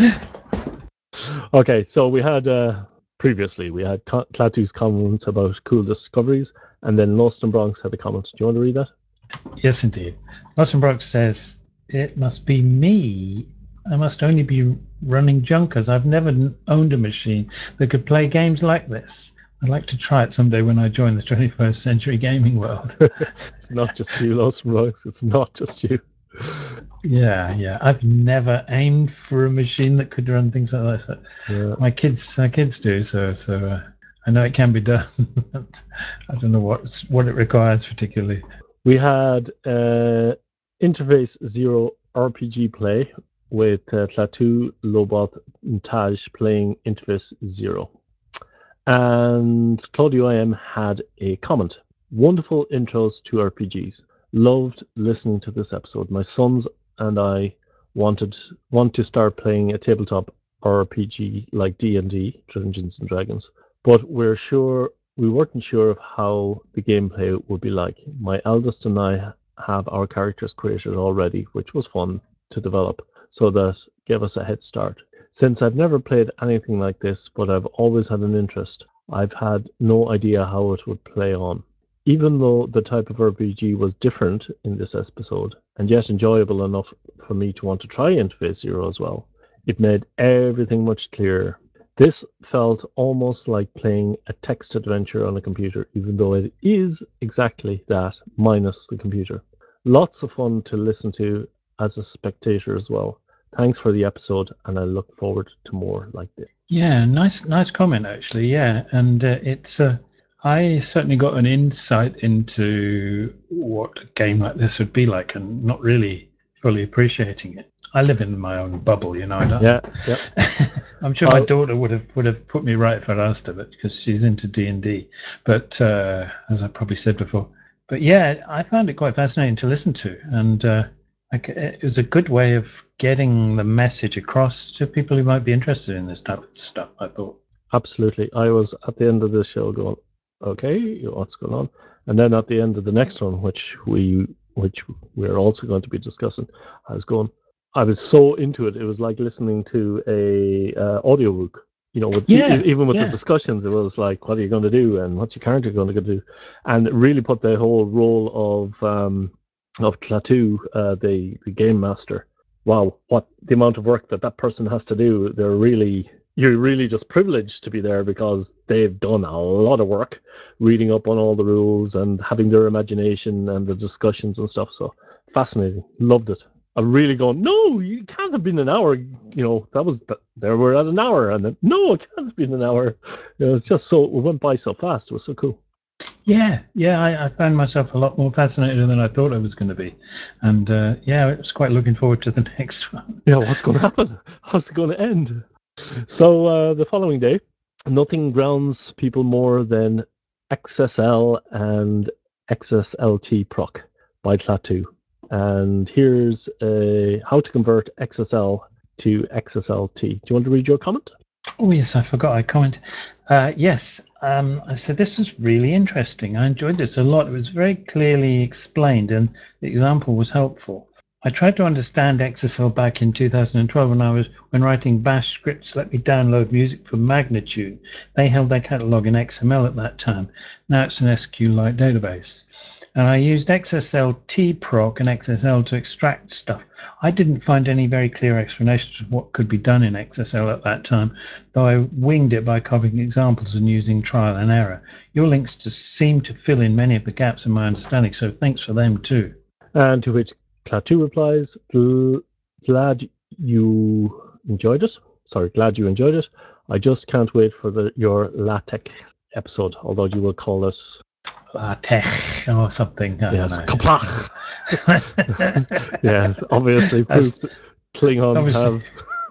Okay, so we had uh, previously we had Klaatu's comments about cool discoveries, and then Lost and Bronx had a comment. Do you want to read that? Yes, indeed. Lottenbrock says, it must be me. I must only be running Junkers. I've never owned a machine that could play games like this. I'd like to try it someday when I join the twenty-first century gaming world. It's not just you, Lost and Bronx. It's not just you. Yeah, yeah. I've never aimed for a machine that could run things like that. Yeah. My kids, my kids do. So, so uh, I know it can be done. I don't know what what it requires particularly. We had uh, Interface Zero R P G play with uh, Klaatu, Lobot, and Taj playing Interface Zero. And Claudio I M had a comment. Wonderful intros to R P Gs. Loved listening to this episode. My sons and I wanted want to start playing a tabletop R P G like D and D, Dungeons and Dragons, but we're sure we weren't sure of how the gameplay would be like. My eldest and I have our characters created already, which was fun to develop, so that gave us a head start. Since I've never played anything like this, but I've always had an interest, I've had no idea how it would play on. Even though the type of R P G was different in this episode, and yet enjoyable enough for me to want to try Interface Zero as well, it made everything much clearer. This felt almost like playing a text adventure on a computer, even though it is exactly that, minus the computer. Lots of fun to listen to as a spectator as well. Thanks for the episode, and I look forward to more like this. Yeah, nice, nice comment actually. Yeah, and uh, it's uh, I certainly got an insight into what a game like this would be like, and not really fully appreciating it. I live in my own bubble, you know. I don't, Yeah, yeah. I'm sure my daughter would have would have put me right if I'd asked her, but because she's into D and D. But uh, as I probably said before, but yeah, I found it quite fascinating to listen to, and uh, like, it was a good way of getting the message across to people who might be interested in this type of stuff, I thought. Absolutely. I was at the end of this show going, okay, what's going on? And then at the end of the next one, which we which we're also going to be discussing, I was going, I was so into it. It was like listening to a uh, audiobook. You know, with, Yeah, e- even with yeah. the discussions, it was like, what are you going to do, and what's your character going to do, and it really put the whole role of um, of Klaatu, uh, the the game master. Wow, what the amount of work that that person has to do. They're really you're really just privileged to be there because they've done a lot of work reading up on all the rules and having their imagination and the discussions and stuff. So fascinating. Loved it. I'm really going, no, you can't have been an hour. You know, that was, the, there we're at an hour. And then, no, it can't have been an hour. It was just so, it went by so fast. It was so cool. Yeah, yeah, I, I found myself a lot more fascinated than I thought I was going to be. And uh, yeah, I was quite looking forward to the next one. Yeah, what's going to happen? How's it going to end? So uh, the following day, nothing grounds people more than X S L and X S L T proc by Klaatu. And here's a, how to convert X S L to X S L T. Do you want to read your comment? Oh, yes, I forgot I commented. Uh, yes, um, I said this was really interesting. I enjoyed this a lot. It was very clearly explained and the example was helpful. I tried to understand X S L back in two thousand twelve when I was when writing bash scripts let me download music from Magnitude. They held their catalog in X M L at that time. Now it's an S Q Lite database. And I used X S L tproc and X S L to extract stuff. I didn't find any very clear explanations of what could be done in X S L at that time, though I winged it by copying examples and using trial and error. Your links just seem to fill in many of the gaps in my understanding, so thanks for them too. And to which Klaatu replies, glad you enjoyed it. Sorry, glad you enjoyed it. I just can't wait for the your LaTeX episode, although you will call it LaTeX or something. I yes, don't know. Kaplach. Yes, obviously proof that Klingons obviously-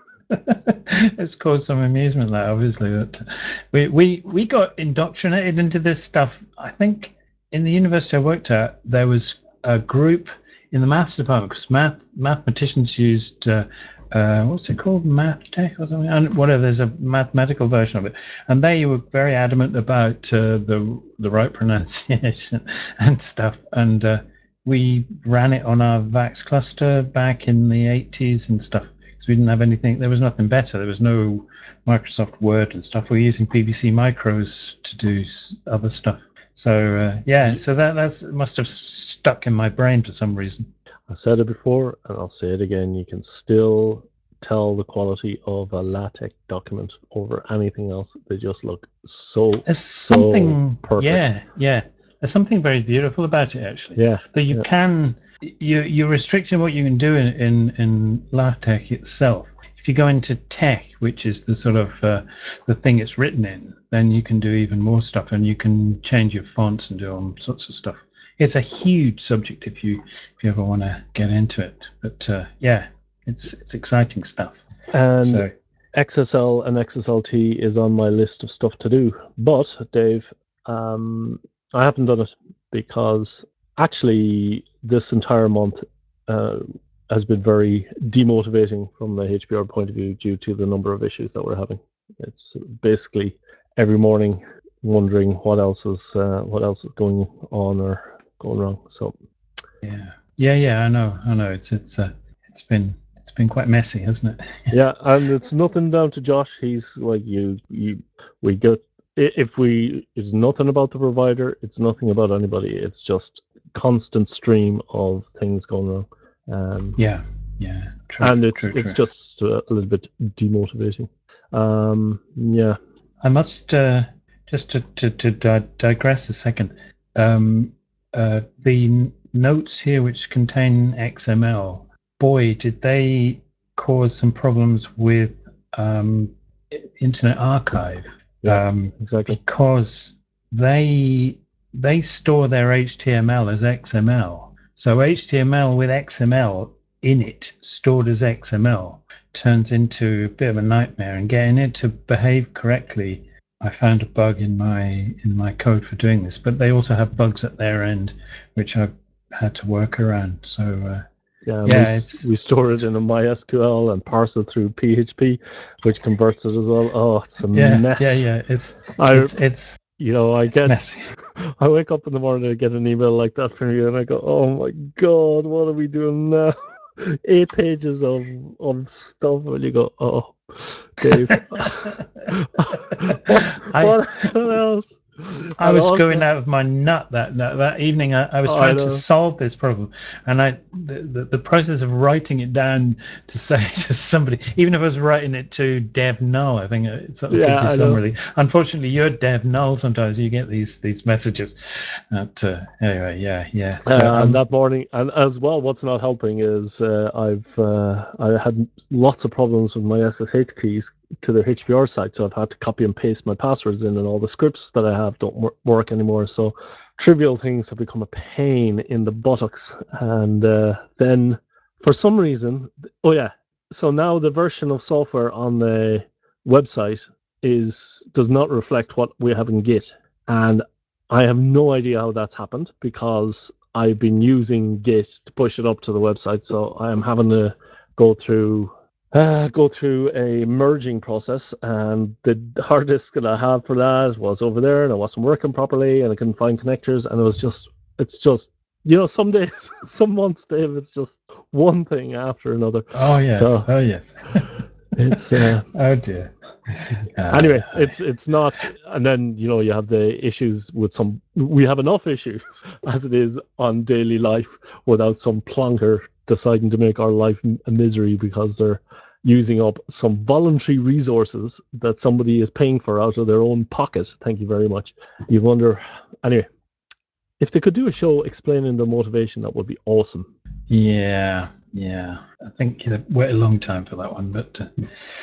have. It's caused some amusement, that obviously. That we, we we got indoctrinated into this stuff. I think in the university I worked at, there was a group in the maths department because math mathematicians used uh, uh, what's it called, math tech or something, and whatever. There's a mathematical version of it, and they were very adamant about uh, the the right pronunciation and stuff. And uh, we ran it on our VAX cluster back in the eighties and stuff. We didn't have anything. There was nothing better. There was no Microsoft Word and stuff. We were using P V C micros to do other stuff. So uh, yeah, so that that's must have stuck in my brain for some reason. I said it before, and I'll say it again. You can still tell the quality of a LaTeX document over anything else. They just look so There's so something, perfect. yeah, yeah. There's something very beautiful about it, actually. Yeah, that you yeah. can. You you're restricting what you can do in in, in LaTeX itself. If you go into tech, which is the sort of uh, the thing it's written in, then you can do even more stuff, and you can change your fonts and do all sorts of stuff. It's a huge subject if you if you ever want to get into it. But uh, yeah, it's it's exciting stuff. And So X S L and X S L T is on my list of stuff to do. But Dave, um, I haven't done it because actually this entire month uh, has been very demotivating from the H P R point of view due to the number of issues that we're having. It's basically every morning wondering what else is uh, what else is going on or going wrong. So yeah, yeah, yeah. I know, I know. It's it's uh, it's been it's been quite messy, hasn't it? yeah, and it's nothing down to Josh. He's like you. You we get if we it's nothing about the provider. It's nothing about anybody. It's just constant stream of things going wrong. Um, Yeah, yeah. True, and it's true, it's true. just a, a little bit demotivating. Um, yeah. I must uh, just to to, to di- digress a second. Um, uh, the n- notes here, which contain X M L, boy, did they cause some problems with um, I- Internet Archive. Yeah, um, exactly. because they they store their H T M L as X M L. So H T M L with X M L in it, stored as X M L, turns into a bit of a nightmare. And getting it to behave correctly, I found a bug in my in my code for doing this. But they also have bugs at their end, which I had to work around. So uh, Yeah, yeah, we, it's we store it's, it in a MySQL and parse it through P H P, which converts it as well. Oh, it's a yeah, mess. yeah, yeah. It's I, it's it's you know, I it's get, messy. I wake up in the morning and get an email like that from you, and I go, "Oh my god, what are we doing now?" Eight pages of of stuff, and you go, "Oh, Dave, what, I what, what else?" I And was also, going out of my nut that that, that evening. I, I was I trying to know. solve this problem, and I the, the, the process of writing it down to say to somebody, even if I was writing it to Dev Null, I think it sort of Yeah, gives you I some know. relief. Unfortunately, you're Dev Null. Sometimes you get these these messages. But, uh, anyway, yeah, yeah. So Uh, um, and that morning, and as well, what's not helping is uh, I've uh, I had lots of problems with my S S H keys to the H P R site, so I've had to copy and paste my passwords in, and all the scripts that I have don't wor- work anymore. So trivial things have become a pain in the buttocks. And uh, then, for some reason, oh yeah, so now the version of software on the website is does not reflect what we have in Git, and I have no idea how that's happened because I've been using Git to push it up to the website, so I am having to go through uh, go through a merging process, and the hard disk that I have for that was over there, and it wasn't working properly, and I couldn't find connectors, and it was just it's just you know, some days, some months, Dave, it's just one thing after another. Oh yes, So, oh yes. it's uh, oh dear. anyway, Uh, it's it's not, and then you know you have the issues with some. We have enough issues as it is on daily life without some plonker deciding to make our life a misery because they're using up some voluntary resources that somebody is paying for out of their own pocket. Thank you very much. You wonder, anyway, if they could do a show explaining the motivation, that would be awesome. yeah, yeah. I think you wait a long time for that one, but uh,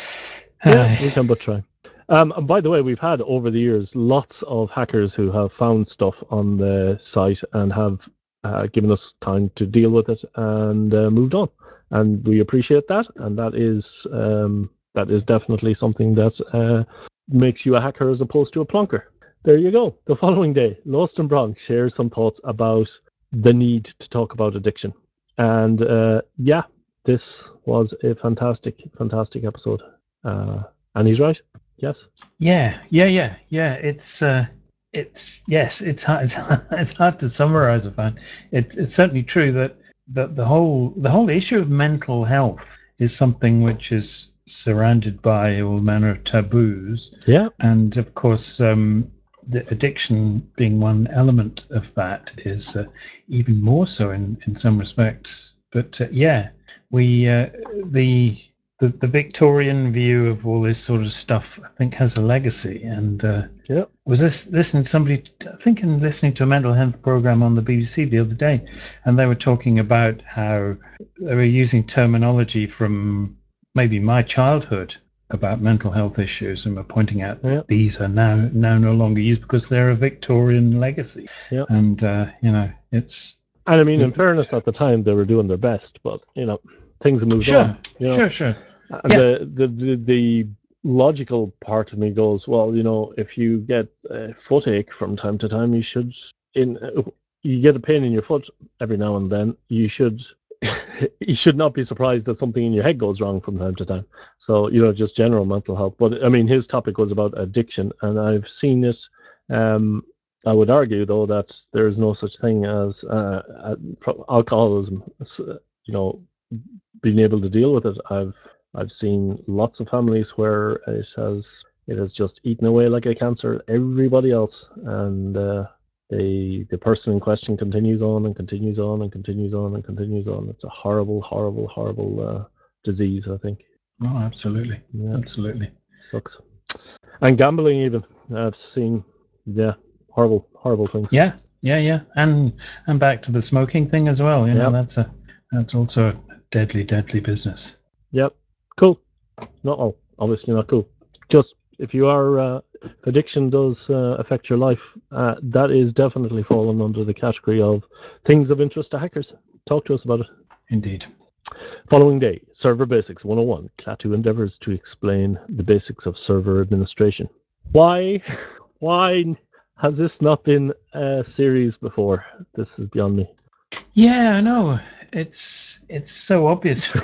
yeah, we can but try. Um, and by the way, we've had over the years lots of hackers who have found stuff on the site and have uh, given us time to deal with it and uh, moved on, and we appreciate that. And that is um, that is definitely something that uh, makes you a hacker as opposed to a plonker. There you go. The following day, Lost and Bronx shares some thoughts about the need to talk about addiction, and uh, yeah, this was a fantastic, fantastic episode. Uh, and he's right. Yes. Yeah, yeah, yeah, yeah. It's uh, it's yes, it's hard. It's, it's hard to summarize. I find it's it's certainly true that that the whole the whole issue of mental health is something which is surrounded by all manner of taboos. Yeah. And of course, um, the addiction being one element of that is uh, even more so in in some respects. But uh, yeah, we uh, the the, the Victorian view of all this sort of stuff, I think, has a legacy. And uh, yeah. was this listening to somebody, I think, in listening to a mental health program on the B B C the other day, and they were talking about how they were using terminology from maybe my childhood about mental health issues, and were pointing out yeah. that these are now now no longer used because they're a Victorian legacy. Yeah. And uh, you know, it's. And I mean, in fairness, at the time they were doing their best, but you know, things have moved sure, on. You know? Sure, sure. And yeah. the, the, the the logical part of me goes, well, you know, if you get a foot ache from time to time, you should in uh, you get a pain in your foot every now and then, you should you should not be surprised that something in your head goes wrong from time to time. So, you know, just general mental health. But I mean, his topic was about addiction, and I've seen this. Um, I would argue, though, that there is no such thing as uh, alcoholism. You know, being able to deal with it. I've I've seen lots of families where it has it has just eaten away like a cancer everybody else, and uh, the the person in question continues on and continues on and continues on and continues on. It's a horrible, horrible, horrible uh, disease, I think. Oh, absolutely, yeah. Absolutely sucks. And gambling, even I've seen, yeah, horrible, horrible things. Yeah, yeah, yeah, and and back to the smoking thing as well. You know, yep. that's a that's also a deadly, deadly business. Yep, cool. Not all, obviously not cool. Just if you are uh, addiction does uh, affect your life, uh, that is definitely fallen under the category of things of interest to hackers. Talk to us about it. Indeed. Following day, Server Basics one oh one. Klaatu endeavors to explain the basics of server administration. Why, why has this not been a series before? This is beyond me. Yeah, I know. It's it's so obvious.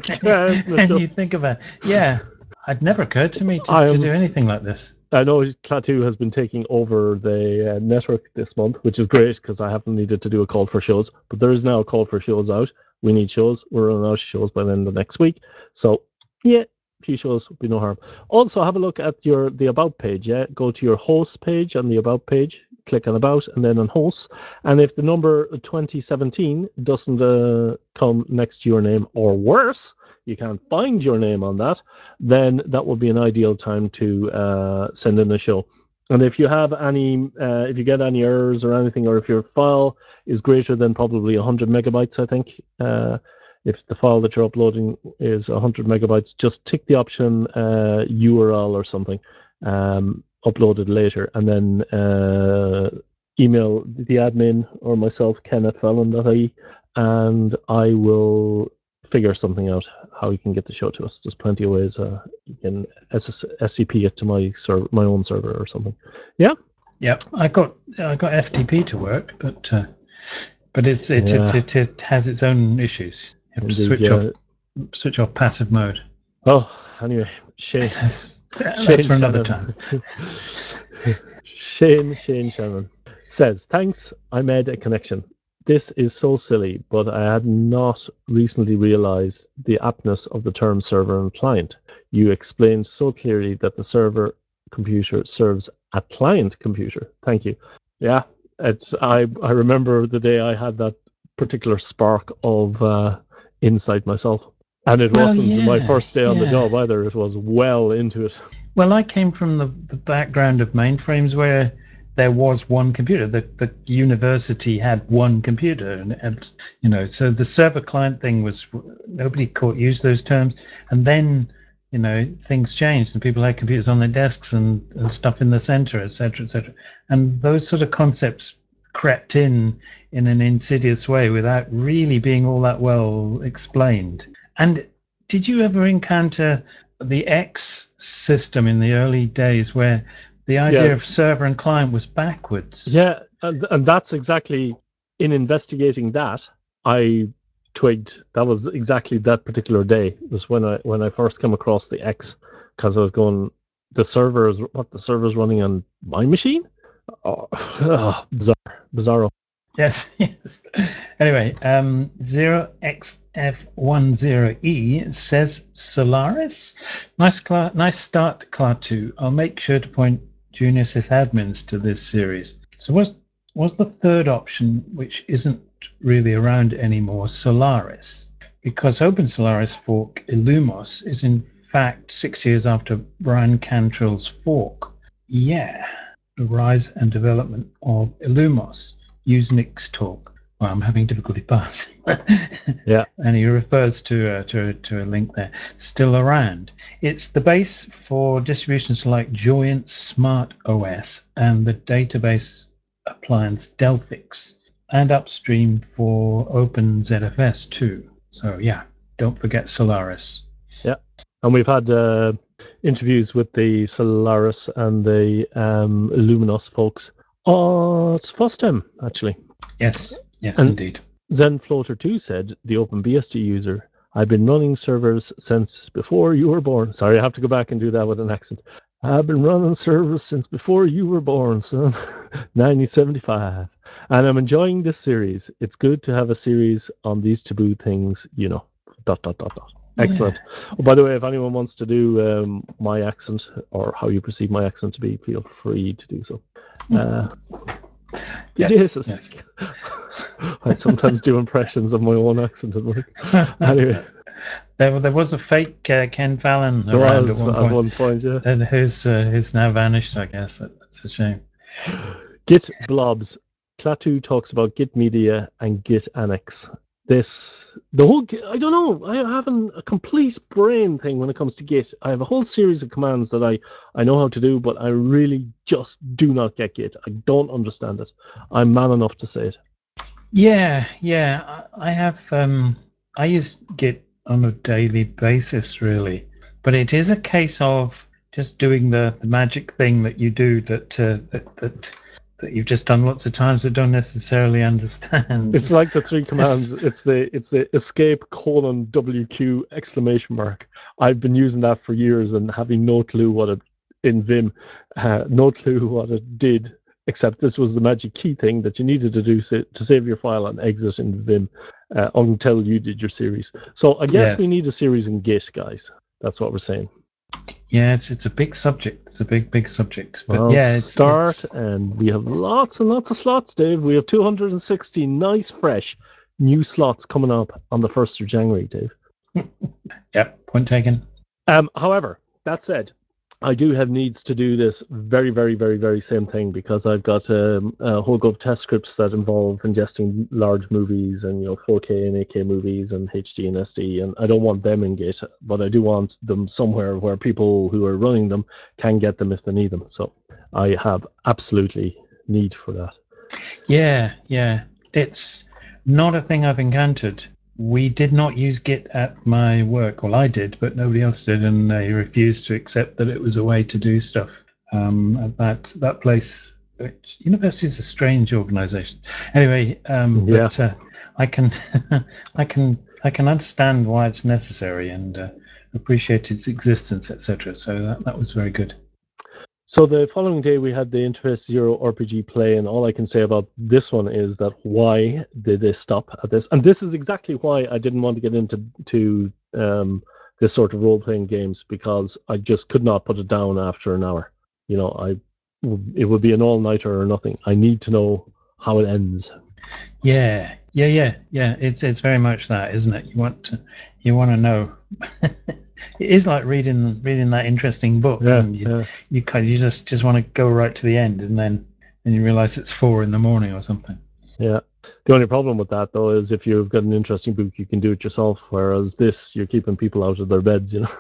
And you think about it. Yeah, it never occurred to me to, to do anything like this. I know Klaatu has been taking over the uh, network this month, which is great because I haven't needed to do a call for shows. But there is now a call for shows out. We need shows. We're running out of shows by the end of next week. So, yeah, a few shows would be no harm. Also, have a look at your the About page. Yeah, go to your host page on the About page. Click on About and then on Hosts. And if the number twenty seventeen doesn't uh, come next to your name, or worse, you can't find your name on that, then that would be an ideal time to uh, send in a show. And if you have any, uh, if you get any errors or anything, or if your file is greater than probably one hundred megabytes, I think, uh, if the file that you're uploading is one hundred megabytes, just tick the option uh, U R L or something, um, upload it later, and then uh, email the admin or myself, ken at fallon dot I E, and I will figure something out how you can get the show to us. There's plenty of ways. Uh, you can S C P it to my server, my own server or something. Yeah. Yep. I got I got F T P to work, but uh, but it's it, yeah. it, it it has its own issues. You have Indeed, to switch yeah. off switch off passive mode. Oh, anyway, Shane. That's, that's Shane for another time. Shane Shane Shannon says, thanks. I made a connection. This is so silly, but I had not recently realized the aptness of the term server and client. You explained so clearly that the server computer serves a client computer. Thank you. Yeah, it's I I remember the day I had that particular spark of uh, insight myself. And it Well, wasn't my yeah, first day on the yeah. job either. It was well into it. Well, I came from the, the background of mainframes where there was one computer. The the university had one computer, and, and you know, so the server client thing was nobody caught used those terms, and then you know things changed, and people had computers on their desks and, and stuff in the center, et cetera, et cetera, and those sort of concepts crept in in an insidious way without really being all that well explained. And did you ever encounter the X system in the early days where the idea Yeah. of server and client was backwards? Yeah, and, and that's exactly, in investigating that, I twigged that was exactly that particular day. It was when I when I first came across the X, because I was going, the server is what the server's running on my machine. Oh, oh, bizarre, bizarro. Yes, yes. Anyway, um, zero X F ten E says Solaris. Nice, cla- nice start, Klaatu. I'll make sure to point junior sysadmins to this series. So, what's what's the third option, which isn't really around anymore? Solaris, because Open Solaris fork Illumos is in fact six years after Brian Cantrell's fork. Yeah, the rise and development of Illumos. Usenix talk. Well, I'm having difficulty passing. Yeah. And he refers to, uh, to to a link there. Still around. It's the base for distributions like Joyent Smart O S and the database appliance Delphix, and upstream for OpenZFS too. So yeah, don't forget Solaris. Yeah, and we've had uh, interviews with the Solaris and the um, Luminos folks. Oh, it's first time actually. Yes, yes, And indeed. ZenFloater two said, the OpenBSD user, I've been running servers since before you were born. Sorry, I have to go back and do that with an accent. I've been running servers since before you were born, son. nineteen seventy-five. And I'm enjoying this series. It's good to have a series on these taboo things, you know. Dot, dot, dot, dot. Excellent. Yeah. Oh, by the way, if anyone wants to do um, my accent or how you perceive my accent to be, feel free to do so. Uh, Yes, Jesus. yes. I sometimes do impressions of my own accent at work. Anyway, There, there was a fake uh, Ken Fallon there around was at one at point, one point, yeah. and who's uh, who's now vanished. I guess that's a shame. Git blobs. Klaatu talks about Git media and Git annex. This, the whole, I don't know, I have an, a complete brain thing when it comes to Git. I have a whole series of commands that I, I know how to do, but I really just do not get Git. I don't understand it. I'm man enough to say it. Yeah, yeah. I, I have. Um, I use Git on a daily basis, really, but it is a case of just doing the, the magic thing that you do that uh, that that that you've just done lots of times that don't necessarily understand. It's like the three commands. It's- It's the it's the escape colon W Q exclamation mark. I've been using that for years and having no clue what it in Vim, uh, no clue what it did. Except this was the magic key thing that you needed to do to save your file and exit in Vim uh, until you did your series. So I guess Yes. we need a series in Git, guys. That's what we're saying. Yeah, it's it's a big subject. It's a big big subject. But Well, yeah, it's start, it's, and we have lots and lots of slots, Dave. We have two hundred sixty nice, fresh, new slots coming up on the first of January, Dave. Yep, point taken. Um, however, that said, I do have needs to do this very, very, very, very same thing because I've got um, a whole go of test scripts that involve ingesting large movies and you know four K and eight K movies and H D and S D, and I don't want them in Git, but I do want them somewhere where people who are running them can get them if they need them. So I have absolutely need for that. Yeah, yeah. It's not a thing I've encountered. We did not use Git at my work. Well, I did, but nobody else did, and they refused to accept that it was a way to do stuff. Um, at that that place, which, university is a strange organisation. Anyway, um, Yeah. but uh, I can, I can, I can understand why it's necessary and uh, appreciate its existence, et cetera. So that, that was very good. So the following day we had the Interface Zero R P G play, and all I can say about this one is that why did they stop at this? And this is exactly why I didn't want to get into to um, this sort of role-playing games, because I just could not put it down after an hour. You know, I it would be an all-nighter or nothing. I need to know how it ends. Yeah, yeah, yeah, yeah. It's it's very much that, isn't it? You want to you want to know. It is like reading reading that interesting book, Yeah, and you yeah. you kind of, you just just want to go right to the end, and then and you realize it's four in the morning or something. Yeah. The only problem with that, though, is if you've got an interesting book, you can do it yourself. Whereas this, you're keeping people out of their beds, you know.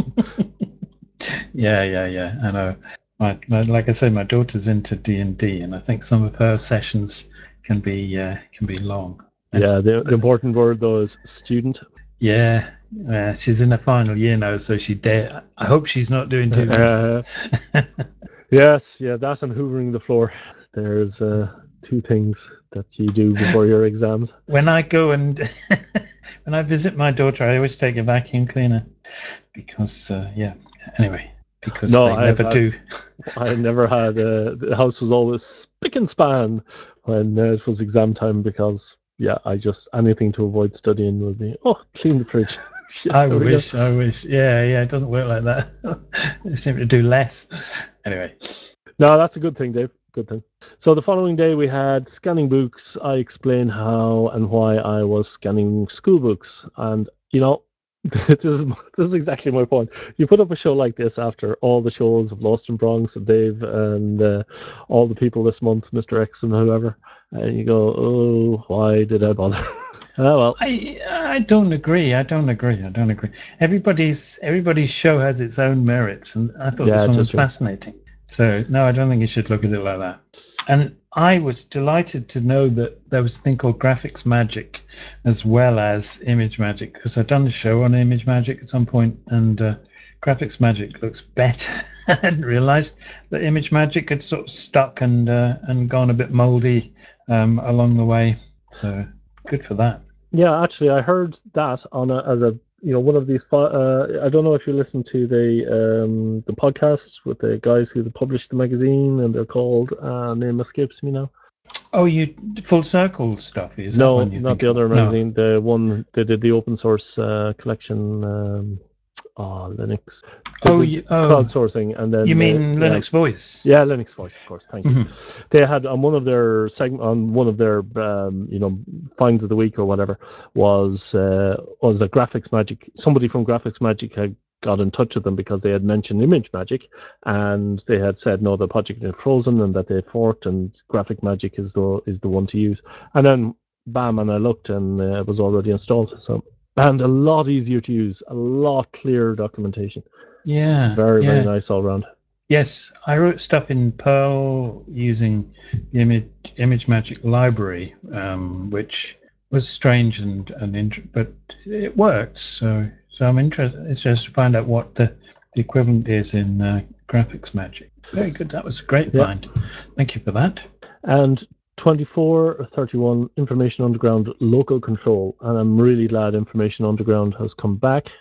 Yeah, yeah, yeah. I know. My, my, like I say, my daughter's into D and D, and I think some of her sessions can be uh, can be long. And, Yeah. The, the important word, though, is student. yeah, uh, she's in her final year now, so she dare. I hope she's not doing too Uh, much. yes. Yeah. That's and hoovering the floor. There's uh, two things that you do before your exams. When I go and when I visit my daughter, I always take a vacuum cleaner because, uh, yeah. Anyway, because No, they I've never had, do. I never had. Uh, the house was always spick and span when uh, it was exam time, because yeah, I just anything to avoid studying would be oh clean the fridge. Yeah, I there we go. wish, I wish. Yeah, yeah. It doesn't work like that. They seem to do less. Anyway. No, that's a good thing, Dave. Good thing. So the following day we had scanning books. I explained how and why I was scanning school books, and you know, this is this is exactly my point. You put up a show like this after all the shows of Lost in Bronx and Dave and uh, all the people this month, Mister X and whoever, and you go, oh, why did I bother? Oh well. I I don't agree. I don't agree. I don't agree. Everybody's everybody's show has its own merits, and I thought Yeah, this one just was true. fascinating. So no, I don't think you should look at it like that. And I was delighted to know that there was a thing called graphics magic, as well as image magic, because I'd done a show on image magic at some point, and uh, graphics magic looks better. I hadn't realised that image magic had sort of stuck and uh, and gone a bit mouldy um, along the way. So good for that. Yeah, actually, I heard that on a, as a you know one of these. Uh, I don't know if you listen to the um, the podcasts with the guys who published the magazine, and they're called uh, name escapes me now. Oh, you full circle stuff? Is that No, one you not think the other about? No. magazine. The one they did the open source uh, collection. Um, oh, Linux. They Oh, did you, oh, crowdsourcing, and then you they, mean yeah, Linux Voice? yeah, Linux Voice, of course. Thank you. Mhm. They had on one of their segment on one of their um, you know finds of the week or whatever was uh, was that Graphics Magic. Somebody from Graphics Magic had got in touch with them because they had mentioned Image Magic, and they had said no, the project had frozen and that they had forked, and Graphic Magic is the is the one to use. And then bam, and I looked, and uh, it was already installed. So and a lot easier to use, a lot clearer documentation. Yeah, Very very yeah. nice all round. Yes, I wrote stuff in Perl using the image image magic library, um, which was strange and and int- but it worked. So so I'm interested. It's just to find out what the, the equivalent is in uh, graphics magic. Very good. That was a great Yeah. find. Thank you for that. And twenty-four thirty-one Information Underground local control, and I'm really glad Information Underground has come back.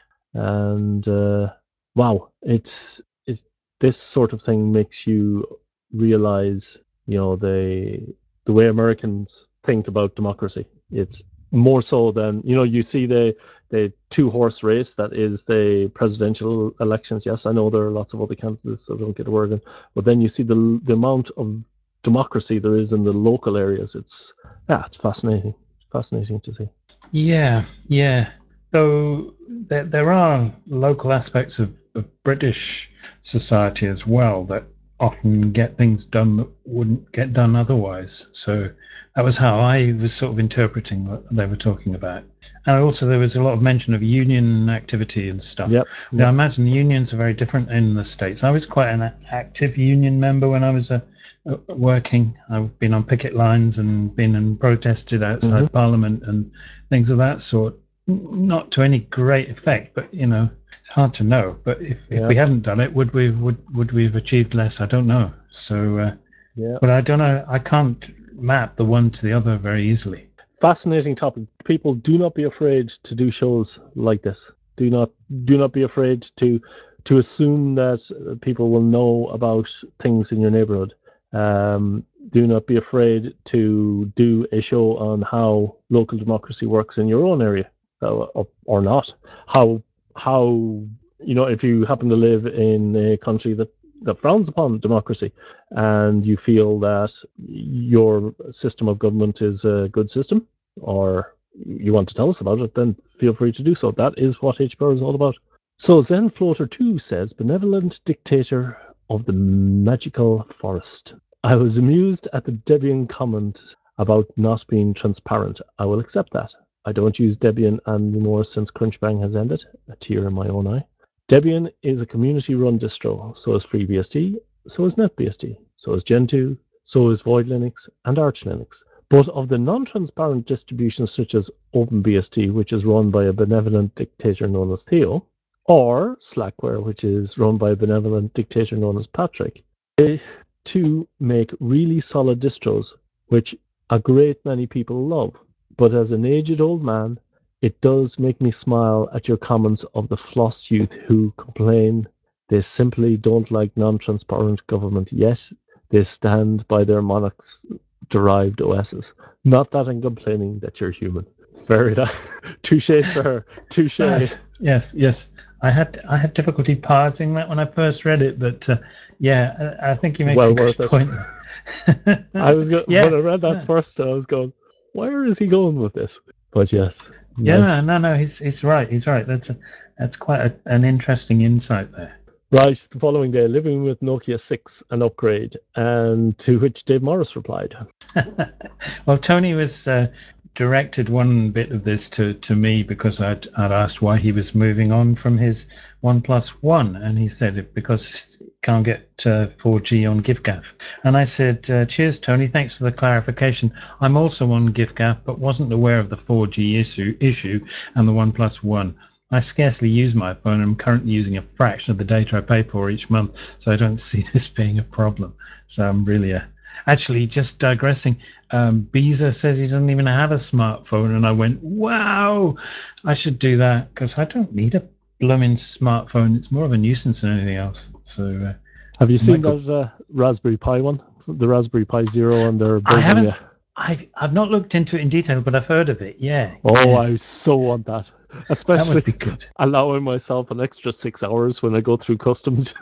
And uh, wow, it's it's this sort of thing makes you realize, you know, the the way Americans think about democracy. It's more so than you know. You see the the two horse race that is the presidential elections. Yes, I know there are lots of other candidates that don't get a word in, but then you see the the amount of democracy there is in the local areas. It's yeah, it's fascinating, fascinating to see. Yeah, yeah. Though there, there are local aspects of, of British society as well that often get things done that wouldn't get done otherwise. So that was how I was sort of interpreting what they were talking about. And also there was a lot of mention of union activity and stuff. Yep. Now, I yep. imagine unions are very different in the States. I was quite an active union member when I was a, a working. I've been on picket lines and been and protested outside Mhm. Parliament and things of that sort. Not to any great effect, but you know, it's hard to know. But if, if Yeah. we hadn't done it, would we would would we have achieved less? I don't know. So, uh, Yeah. but I don't know. I can't map the one to the other very easily. Fascinating topic. People, do not be afraid to do shows like this. Do not do not be afraid to to assume that people will know about things in your neighborhood. Um, do not be afraid to do a show on how local democracy works in your own area, uh, or, or not. How how you know, if you happen to live in a country that that frowns upon democracy, and you feel that your system of government is a good system, or you want to tell us about it, then feel free to do so. That is what H P R is all about. So Zen Floater two says, benevolent dictator of the magical forest. I was amused at the Debian comment about not being transparent. I will accept that. I don't use Debian anymore since Crunchbang has ended. A tear in my own eye. Debian is a community-run distro. So is FreeBSD, so is NetBSD, so is Gentoo, so is Void Linux and Arch Linux. But of the non-transparent distributions such as OpenBSD, which is run by a benevolent dictator known as Theo, or Slackware, which is run by a benevolent dictator known as Patrick, they too make really solid distros, which a great many people love. But as an aged old man, it does make me smile at your comments of the floss youth who complain they simply don't like non-transparent government. Yes, they stand by their monarchs-derived O Ss. Not that I'm complaining that you're human. Very nice. Touche, sir. Touche. Yes, yes, yes. I had I had difficulty parsing that when I first read it, but uh, yeah, I, I think he makes Well a good worth it. point. I was go- yeah, when I read that yeah. first, I was going, where is he going with this? But yes, Yeah, nice. no, no, he's he's right. He's right. That's a, that's quite a, an interesting insight there. Right, the following day, living with Nokia six, an upgrade, and to which Dave Morris replied. Well, Tony was uh, directed one bit of this to, to me because I'd, I'd asked why he was moving on from his OnePlus One, and he said it because he can't get uh, four G on giffgaff. And I said, uh, cheers, Tony, thanks for the clarification. I'm also on giffgaff, but wasn't aware of the four G issue, issue and the OnePlus One. I scarcely use my phone. I'm currently using a fraction of the data I pay for each month, so I don't see this being a problem. So I'm really a... Actually, just digressing, um, Beezer says he doesn't even have a smartphone, and I went, wow, I should do that, because I don't need a blooming smartphone. It's more of a nuisance than anything else. So, uh, Have you seen Michael- that uh, Raspberry Pi one? The Raspberry Pi Zero, and they're I building haven't. a... I've, I've not looked into it in detail, but I've heard of it. Yeah. Oh, yeah. I so want that. That Especially would be good. allowing myself an extra six hours when I go through customs.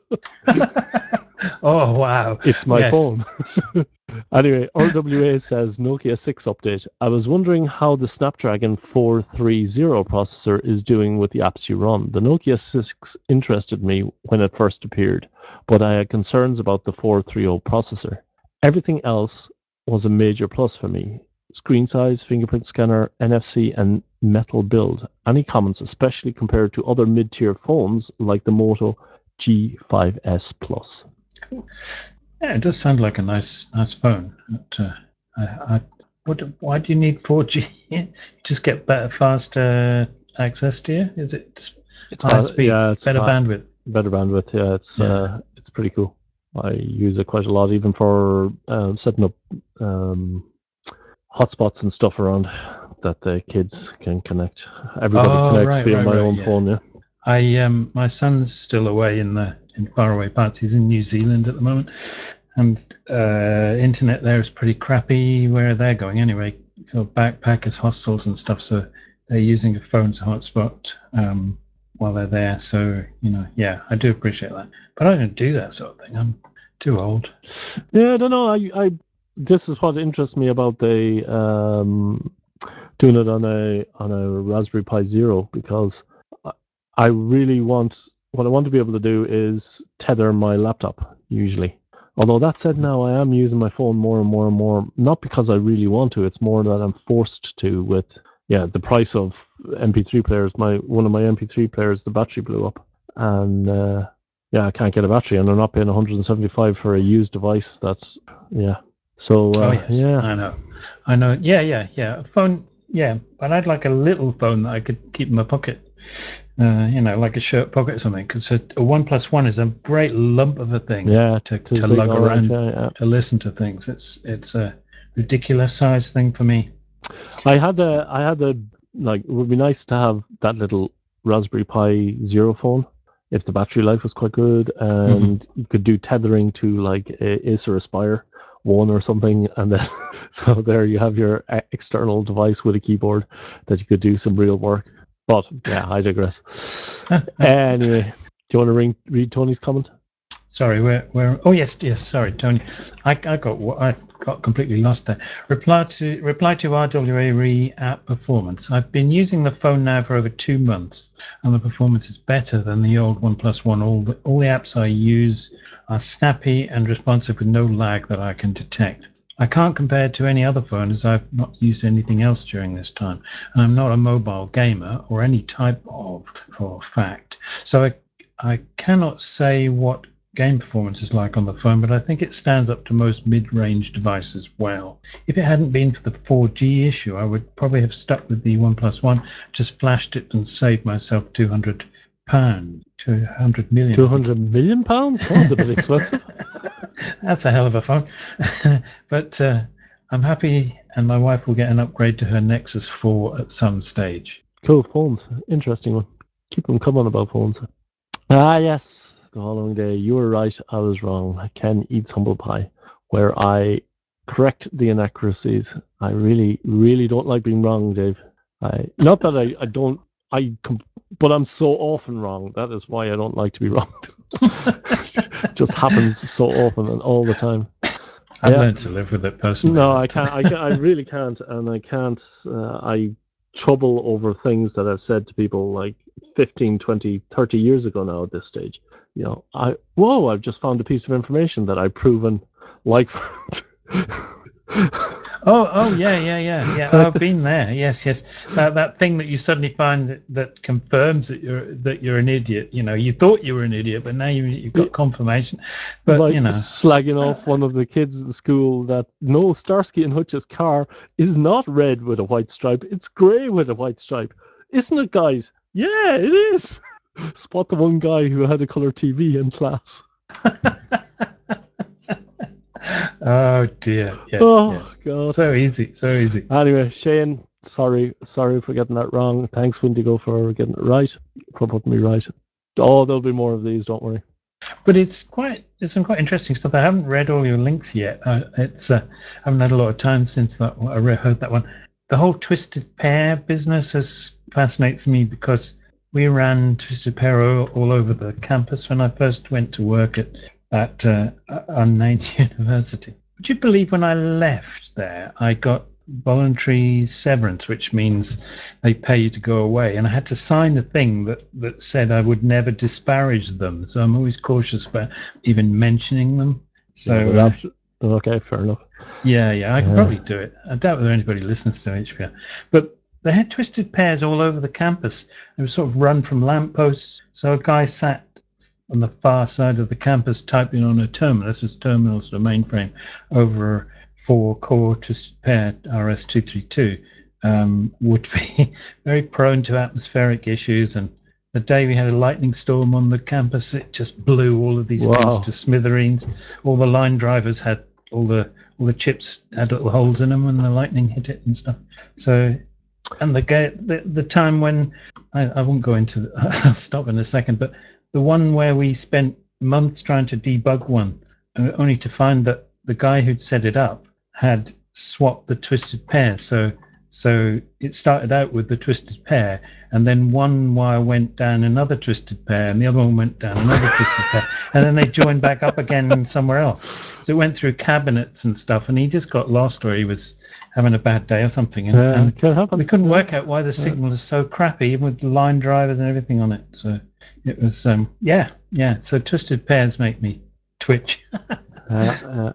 Oh, wow. It's my Yes. phone. Anyway, R W A says Nokia six update. I was wondering how the Snapdragon four thirty processor is doing with the apps you run. The Nokia six interested me when it first appeared, but I had concerns about the four thirty processor. Everything else was a major plus for me. Screen size, fingerprint scanner, N F C, and metal build. Any comments, especially compared to other mid-tier phones like the Moto G five S Plus? Yeah, it does sound like a nice nice phone. But, uh, I, I, what, why do you need four G? You just get better, faster access to you? Is it It's higher fa- speed, yeah, it's better fa- bandwidth? better bandwidth. Yeah, it's Yeah. uh, it's pretty cool. I use it quite a lot, even for um, setting up um, hotspots and stuff around that the kids can connect. Everybody Oh, connects right, via right, my right, own yeah. phone. Yeah. I um, my son's still away in the in faraway parts. He's in New Zealand at the moment, and uh, internet there is pretty crappy where they're going anyway. So backpackers, hostels, and stuff. So they're using a phone to hotspot um, while they're there. So you know, yeah, I do appreciate that, but I don't do that sort of thing. I'm too old. Yeah, I don't know. I, I this is what interests me about the um, doing it on a on a Raspberry Pi Zero, because I- I really want what I want to be able to do is tether my laptop usually. Although that said, now I am using my phone more and more and more, not because I really want to. It's more that I'm forced to. With yeah, the price of M P three players. My one of my M P three players, the battery blew up, and uh, yeah, I can't get a battery, and I'm not paying one hundred seventy-five for a used device. That's yeah. So uh, Oh yes, yeah, I know, I know. Yeah, yeah, yeah. A phone, yeah, but I'd like a little phone that I could keep in my pocket. Uh, you know, like a shirt pocket or something. Because a, a One Plus One is a great lump of a thing. yeah, to too to big, lug all right, around yeah, yeah. to listen to things. It's it's a ridiculous size thing for me. I had a, I had a like. It would be nice to have that little Raspberry Pi Zero phone, if the battery life was quite good, and mm-hmm. you could do tethering to like a Acer Aspire one or something, and then so there you have your external device with a keyboard that you could do some real work. But yeah, I digress. Anyway, do you want to ring, read Tony's comment? Sorry, where, where? Oh yes, yes. Sorry, Tony. I, I got I got completely lost there. Reply to reply to R W A R E app performance. I've been using the phone now for over two months, and the performance is better than the old OnePlus One. All the all the apps I use are snappy and responsive with no lag that I can detect. I can't compare it to any other phone as I've not used anything else during this time. And I'm not a mobile gamer or any type of, for a fact. So I I cannot say what game performance is like on the phone, but I think it stands up to most mid-range devices well. If it hadn't been for the four G issue, I would probably have stuck with the OnePlus One, just flashed it and saved myself two hundred pounds, two hundred million. two hundred million pounds? That's a bit expensive. That's a hell of a phone. But uh, I'm happy, and my wife will get an upgrade to her Nexus four at some stage. Cool, phones. Interesting one. Keep them coming about phones. Ah, yes. The following day, you were right, I was wrong. Ken eats humble pie, where I correct the inaccuracies. I really, really don't like being wrong, Dave. I not that I, I don't, I com- but I'm so often wrong. That is why I don't like to be wrong. It just happens so often and all the time. I've yeah. learned to live with it personally. No, I can't. I, can't, I really can't, and I can't. Uh, I trouble over things that I've said to people like fifteen, twenty, thirty years ago now at this stage. You know, I whoa, I've just found a piece of information that I've proven like Oh, oh, yeah, yeah, yeah, yeah. I've been there. Yes, yes. That that thing that you suddenly find that, that confirms that you're that you're an idiot. You know, you thought you were an idiot, but now you you've got confirmation. But like you know, slagging off one of the kids at the school that no, Starsky and Hutch's car is not red with a white stripe; it's grey with a white stripe, isn't it, guys? Yeah, it is. Spot the one guy who had a color T V in class. Oh dear! Yes, oh yes. God! So easy, so easy. Anyway, Shane, sorry, sorry for getting that wrong. Thanks, Wendigo, for getting it right, for putting me right. Oh, there'll be more of these. Don't worry. But it's quite, it's some quite interesting stuff. I haven't read all your links yet. Uh, it's uh, I haven't had a lot of time since that I heard that one. The whole Twisted Pair business has fascinates me because we ran Twisted Pair all, all over the campus when I first went to work at at uh, Unnamed University. Would you believe when I left there, I got voluntary severance, which means they pay you to go away, and I had to sign a thing that, that said I would never disparage them. So I'm always cautious about even mentioning them. So yeah, that, okay, fair enough. Yeah, yeah, I can uh, probably do it. I doubt whether anybody listens to H P R, but they had Twisted Pairs all over the campus. They were sort of run from lampposts. So a guy sat on the far side of the campus typing on a terminal. This was terminals to a mainframe over four core Twisted Pair R S two thirty-two. Um, would be very prone to atmospheric issues. And the day we had a lightning storm on the campus, it just blew all of these wow. things to smithereens. All the line drivers had all the all the chips had little holes in them when the lightning hit it and stuff. So, and the the, the time when I, I won't go into, the, I'll stop in a second, but the one where we spent months trying to debug one, only to find that the guy who'd set it up had swapped the Twisted Pair. So so it started out with the Twisted Pair, and then one wire went down another Twisted Pair, and the other one went down another Twisted Pair, and then they joined back up again somewhere else. So it went through cabinets and stuff, and he just got lost, or he was having a bad day or something. And, yeah, and can happen. we couldn't work out why the signal was so crappy, even with the line drivers and everything on it. So it was, um, yeah, yeah. So Twisted Pairs make me twitch. uh, uh.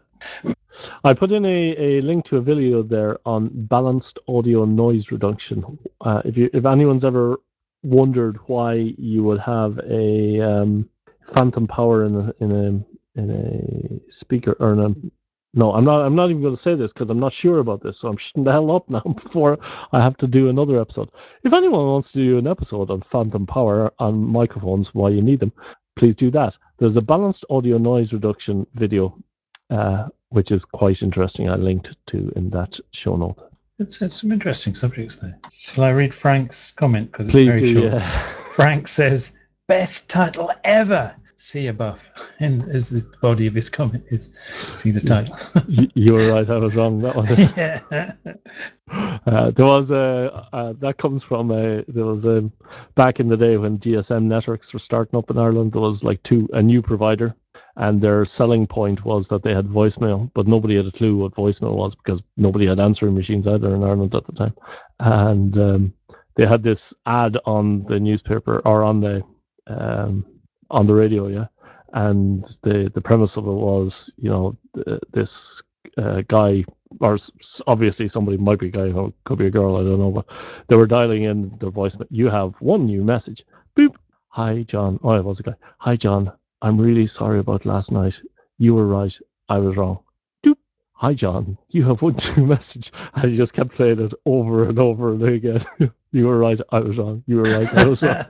I put in a, a link to a video there on balanced audio noise reduction. Uh, if you if anyone's ever wondered why you would have a um, phantom power in a in a in a speaker or in a no, I'm not I'm not even going to say this because I'm not sure about this, so I'm shutting the hell up now before I have to do another episode. If anyone wants to do an episode on phantom power on microphones, why you need them, please do that. There's a balanced audio noise reduction video. Uh, which is quite interesting. I linked to in that show note. It's, it's some interesting subjects there. Shall I read Frank's comment? Because it's Please very do, short. yeah. Frank says, best title ever. See above, and as the body of his comment is, see the Jeez. title. you, you were right. I was wrong. That one. Is, Yeah. uh, there was a uh, that comes from a there was a back in the day when G S M networks were starting up in Ireland. There was like two a new provider, and their selling point was that they had voicemail, but nobody had a clue what voicemail was because nobody had answering machines either in Ireland at the time, and um, they had this ad on the newspaper or on the um, on the radio, yeah. And the the premise of it was, you know, th- this uh, guy, or s- obviously somebody might be a guy, or could be a girl, I don't know, but they were dialing in their voicemail. You have one new message. Boop. Hi, John. Oh, it was a guy. Hi, John. I'm really sorry about last night. You were right. I was wrong. Doop. Hi, John. You have one new message. And he just kept playing it over and over and again. You were right. I was wrong. You were right. I was wrong.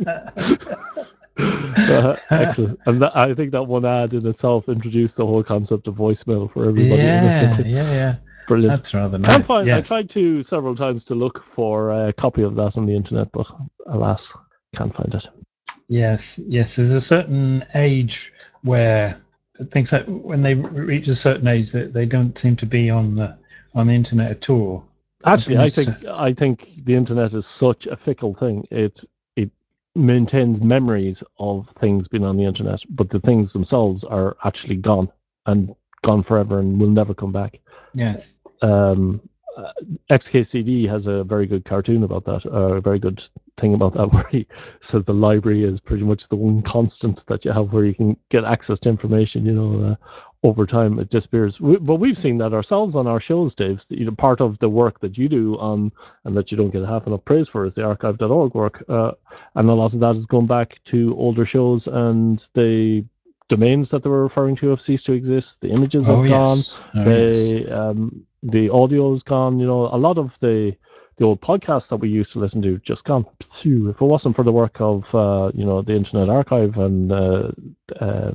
uh, excellent. And that, I think that one ad in itself introduced the whole concept of voicemail for everybody. Yeah, yeah, yeah. Brilliant. That's rather nice. Can't find. Yes. I tried to several times to look for a copy of that on the internet, but alas, can't find it. Yes, yes. There's a certain age where things like when they reach a certain age that they don't seem to be on the on the internet at all. Actually, I It's, uh, think I think the internet is such a fickle thing. It it maintains memories of things being on the internet, but the things themselves are actually gone and gone forever and will never come back. Yes. Um, uh, X K C D has a very good cartoon about that, uh, a very good thing about that, where he says the library is pretty much the one constant that you have where you can get access to information. You know, uh, over time it disappears. We, but we've seen that ourselves on our shows, Dave. You know, part of the work that you do on and that you don't get half enough praise for is the archive dot org work, uh, and a lot of that is going back to older shows and the domains that they were referring to have ceased to exist. The images Oh have gone. yes. Oh, They yes. um, the audio is gone. You know, a lot of the the old podcasts that we used to listen to just gone. Phew. If it wasn't for the work of uh, you know the Internet Archive and uh, uh,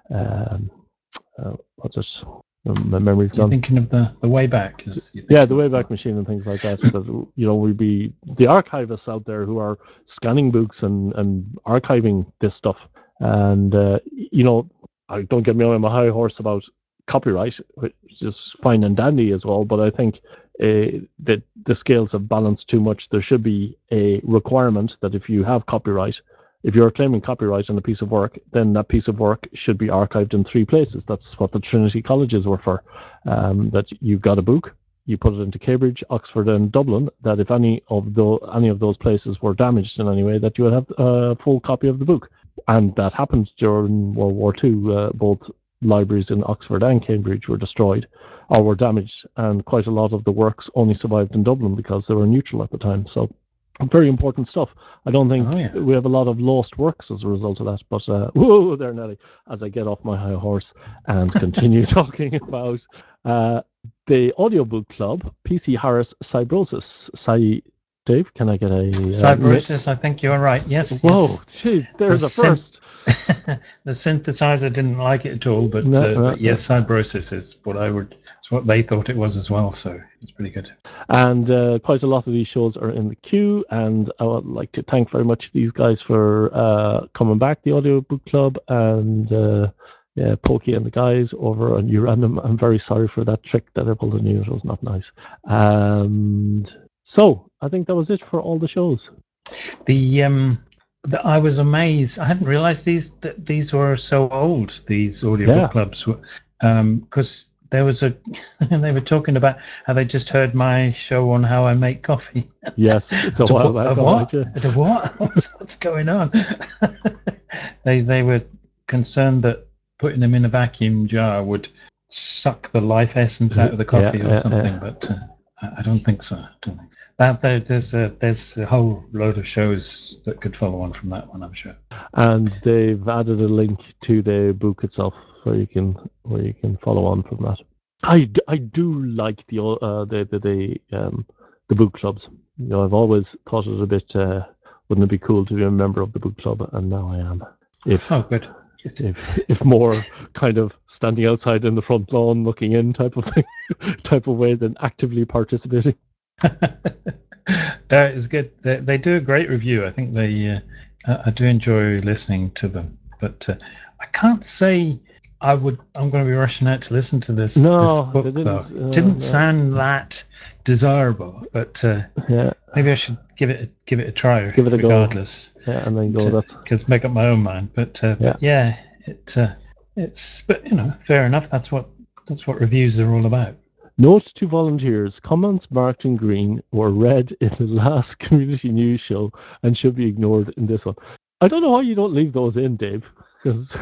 um, uh, what's it? Um, My memory's You're gone. thinking of the, the Wayback. Is you're Yeah, thinking the of- Wayback Machine and things like that. That you know, we'd be the archivists out there who are scanning books and and archiving this stuff. And uh, you know, I don't get me on my high horse about copyright, which is fine and dandy as well. But I think uh, that the scales have balanced too much. There should be a requirement that if you have copyright, if you're claiming copyright on a piece of work, then that piece of work should be archived in three places. That's what the Trinity colleges were for. Um, that you've got a book, you put it into Cambridge, Oxford, and Dublin. That if any of the any of those places were damaged in any way, that you would have a full copy of the book. And that happened during World War Two. Uh, both libraries in Oxford and Cambridge were destroyed or were damaged, and quite a lot of the works only survived in Dublin because they were neutral at the time. So very important stuff. I don't think Oh, yeah. we have a lot of lost works as a result of that. But uh, whoa there, Nelly, as I get off my high horse and continue talking about uh, the Audiobook Club, P C Harris Cybrosis. Cy- Dave, can I get a... Uh, mi- Cybrosis, I think you're right. Yes. Whoa, Yes. gee, there's The a first. the synthesizer didn't like it at all, but, No, uh, no, but yes, Cybrosis is what I would. It's what they thought it was as well. So it's pretty good. And uh, quite a lot of these shows are in the queue. And I would like to thank very much these guys for uh, coming back, the Audiobook Club, and uh, yeah, Pokey and the guys over on Urandom. I'm very sorry for that trick that I pulled on you. It was not nice. And so I think that was it for all the shows. The um, the, I was amazed. I hadn't realised these that these were so old. These audiobook Yeah. clubs were, um, because there was a. They were talking about how they just heard my show on how I make coffee. Yes, it's a So while what- back. a all what? right, yeah. A what? What's, what's going on? they they were concerned that putting them in a vacuum jar would suck the life essence out of the coffee Yeah, or yeah, something, yeah. but uh, I, I don't think so. I don't think so. That there, there's a there's a whole load of shows that could follow on from that one, I'm sure. And they've added a link to the book itself, where you can where you can follow on from that. I, d- I do like the uh, the the the, um, the book clubs. You know, I've always thought it a bit. Uh, wouldn't it be cool to be a member of the book club? And now I am. If Oh, good. if if more kind of standing outside in the front lawn looking in type of thing, type of way than actively participating. That is good. They, they do a great review. I think they uh, I, I do enjoy listening to them, but uh, I can't say I would. I'm going to be rushing out to listen to this No, this they book didn't, though. uh, Didn't no. sound that desirable, but uh, Yeah, maybe I should give it give it a try. Give it a go. regardless. yeah, and then go. That's Because make up my own mind. But uh, Yeah. but yeah, it uh, it's but you know fair enough. That's what that's what reviews are all about. Note to volunteers: comments marked in green were read in the last community news show and should be ignored in this one. I don't know how you don't leave those in, Dave, because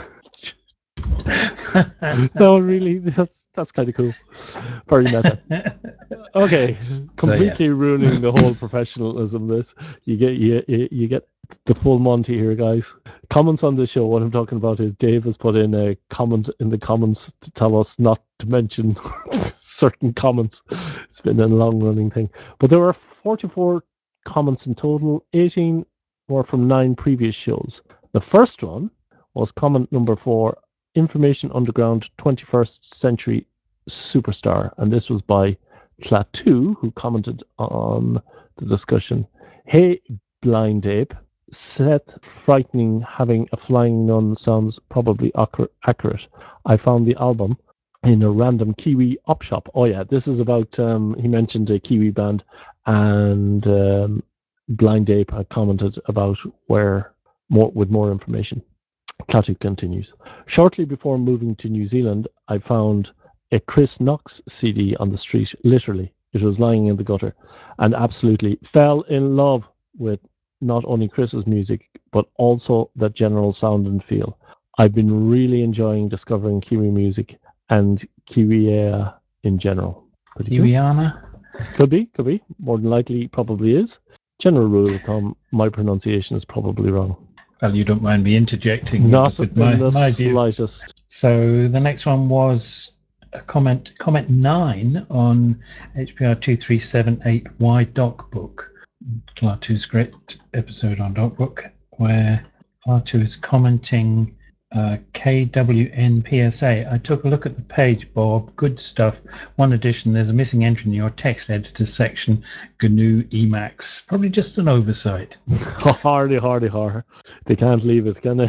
no, really, that's that's kind of cool. Very meta. Okay, completely yes. ruining the whole professionalism. This you get you you you get the full Monty here, guys. Comments on the show. What I'm talking about is Dave has put in a comment in the comments to tell us not to mention certain comments. It's been a long running thing, but there were forty-four comments in total. eighteen were from nine previous shows. The first one was comment number four: Information Underground twenty-first Century Superstar, and this was by Klaatu, who commented on the discussion. Hey, Blind Ape, Seth frightening having a flying nun sounds probably accurate. accurate. I found the album in a random Kiwi op shop. Oh yeah, this is about, um, he mentioned a Kiwi band, and um, Blind Ape had commented about where, more with more information. Klaatu continues. Shortly before moving to New Zealand, I found a Chris Knox C D on the street, literally. It was lying in the gutter, and absolutely fell in love with not only Chris's music, but also that general sound and feel. I've been really enjoying discovering Kiwi music and Kiwiea in general. Pretty cool. Kiwiana? Could be, could be. More than likely, probably is. General rule of thumb, my pronunciation is probably wrong. Well, you don't mind me interjecting Not with in my, the my view. slightest. So the next one was a comment comment nine on H P R two three seven eight Y DocBook, Klaatu's great episode on DocBook, where Klaatu is commenting uh, K W N P S A. I took a look at the page, Bob. Good stuff. One addition, there's a missing entry in your text editor section, G N U Emacs. Probably just an oversight. Hardy, hardy, hardy. They can't leave it, can they?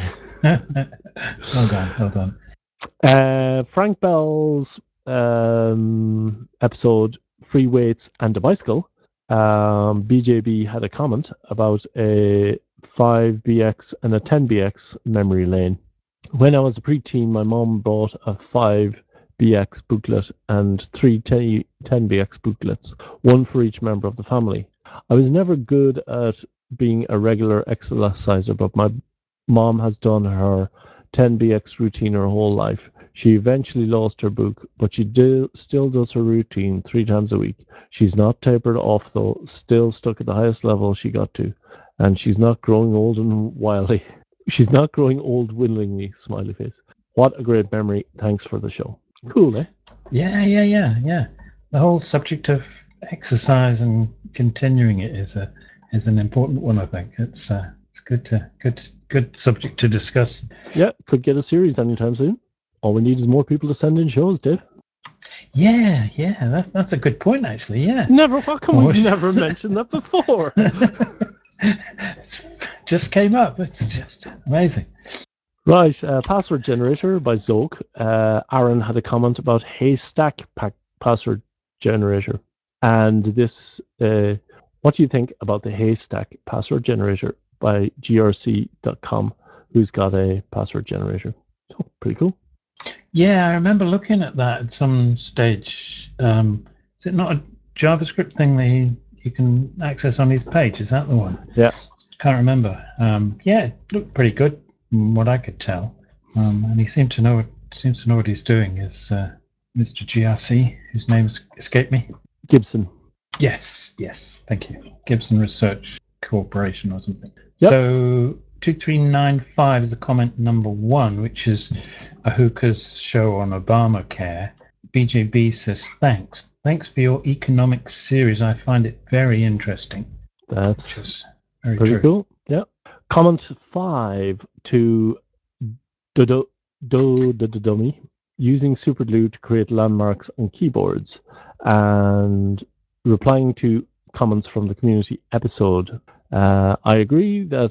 Well done, well done. Uh, Frank Bell's um, episode, Free Weights and a Bicycle, um, B J B had a comment about a five B X and a ten B X memory lane. When I was a preteen, my mom bought a five B X booklet and three ten B X booklets, one for each member of the family. I was never good at being a regular exerciser, but my mom has done her ten B X routine her whole life. She eventually lost her book, but she do, still does her routine three times a week. She's not tapered off, though, still stuck at the highest level she got to, and she's not growing old and wily. She's not growing old willingly, smiley face. What a great memory. Thanks for the show. Cool, eh? Yeah, yeah, yeah, yeah. The whole subject of exercise and continuing it is a is an important one. I think it's uh, it's good to good good subject to discuss. Yeah, could get a series anytime soon. All we need is more people to send in shows, Dave. Yeah, yeah, that's that's a good point actually. Yeah. Never. How come Oh, we've never mentioned that before? It's just came up. It's just amazing. Right, uh, password generator by Zoke. Uh, Aaron had a comment about Haystack pa- password generator, and this. Uh, what do you think about the Haystack password generator by G R C dot com? Who's got a password generator? So pretty cool. Yeah, I remember looking at that at some stage. Um, is it not a JavaScript thing that you, you can access on his page? Is that the one? Yeah. Can't remember. Um, yeah, it looked pretty good from what I could tell. Um, and he seemed to know seems to know what he's doing. Is uh, Mister G R C, whose name's escaped me? Gibson. Yes, yes. Thank you. Gibson Research Corporation or something. Yep. So two three nine five is the comment number one, which is Ahuka's show on Obamacare. B J B says, thanks. Thanks for your economics series. I find it very interesting. That's Which is very pretty true. cool. Yeah. Comment five to Dodo Do Do Do Dummy, using superglue to create landmarks on keyboards, and replying to comments from the community episode. Uh, I agree that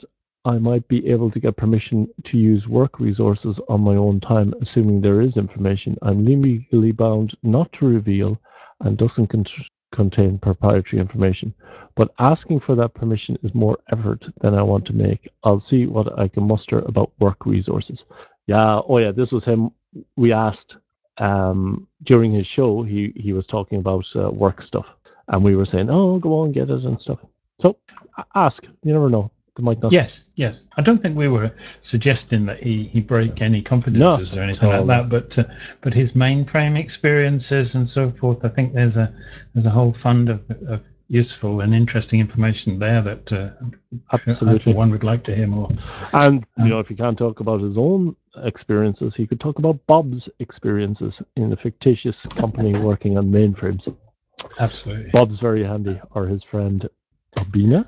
I might be able to get permission to use work resources on my own time, assuming there is information I'm legally bound not to reveal and doesn't con- contain proprietary information. But asking for that permission is more effort than I want to make. I'll see what I can muster about work resources. Yeah, oh yeah, this was him. We asked um, during his show, he, he was talking about uh, work stuff. And we were saying, oh, go on, get it and stuff. So ask. You never know. They might not. Yes, yes. I don't think we were suggesting that he, he break any confidences Not or anything at all. like that, but uh, but his mainframe experiences and so forth. I think there's a there's a whole fund of, of useful and interesting information there that uh, Absolutely. I, for one, would like to hear more. And you Um, know, if he can't talk about his own experiences, he could talk about Bob's experiences in a fictitious company working on mainframes. Absolutely. Bob's very handy, or his friend Abina.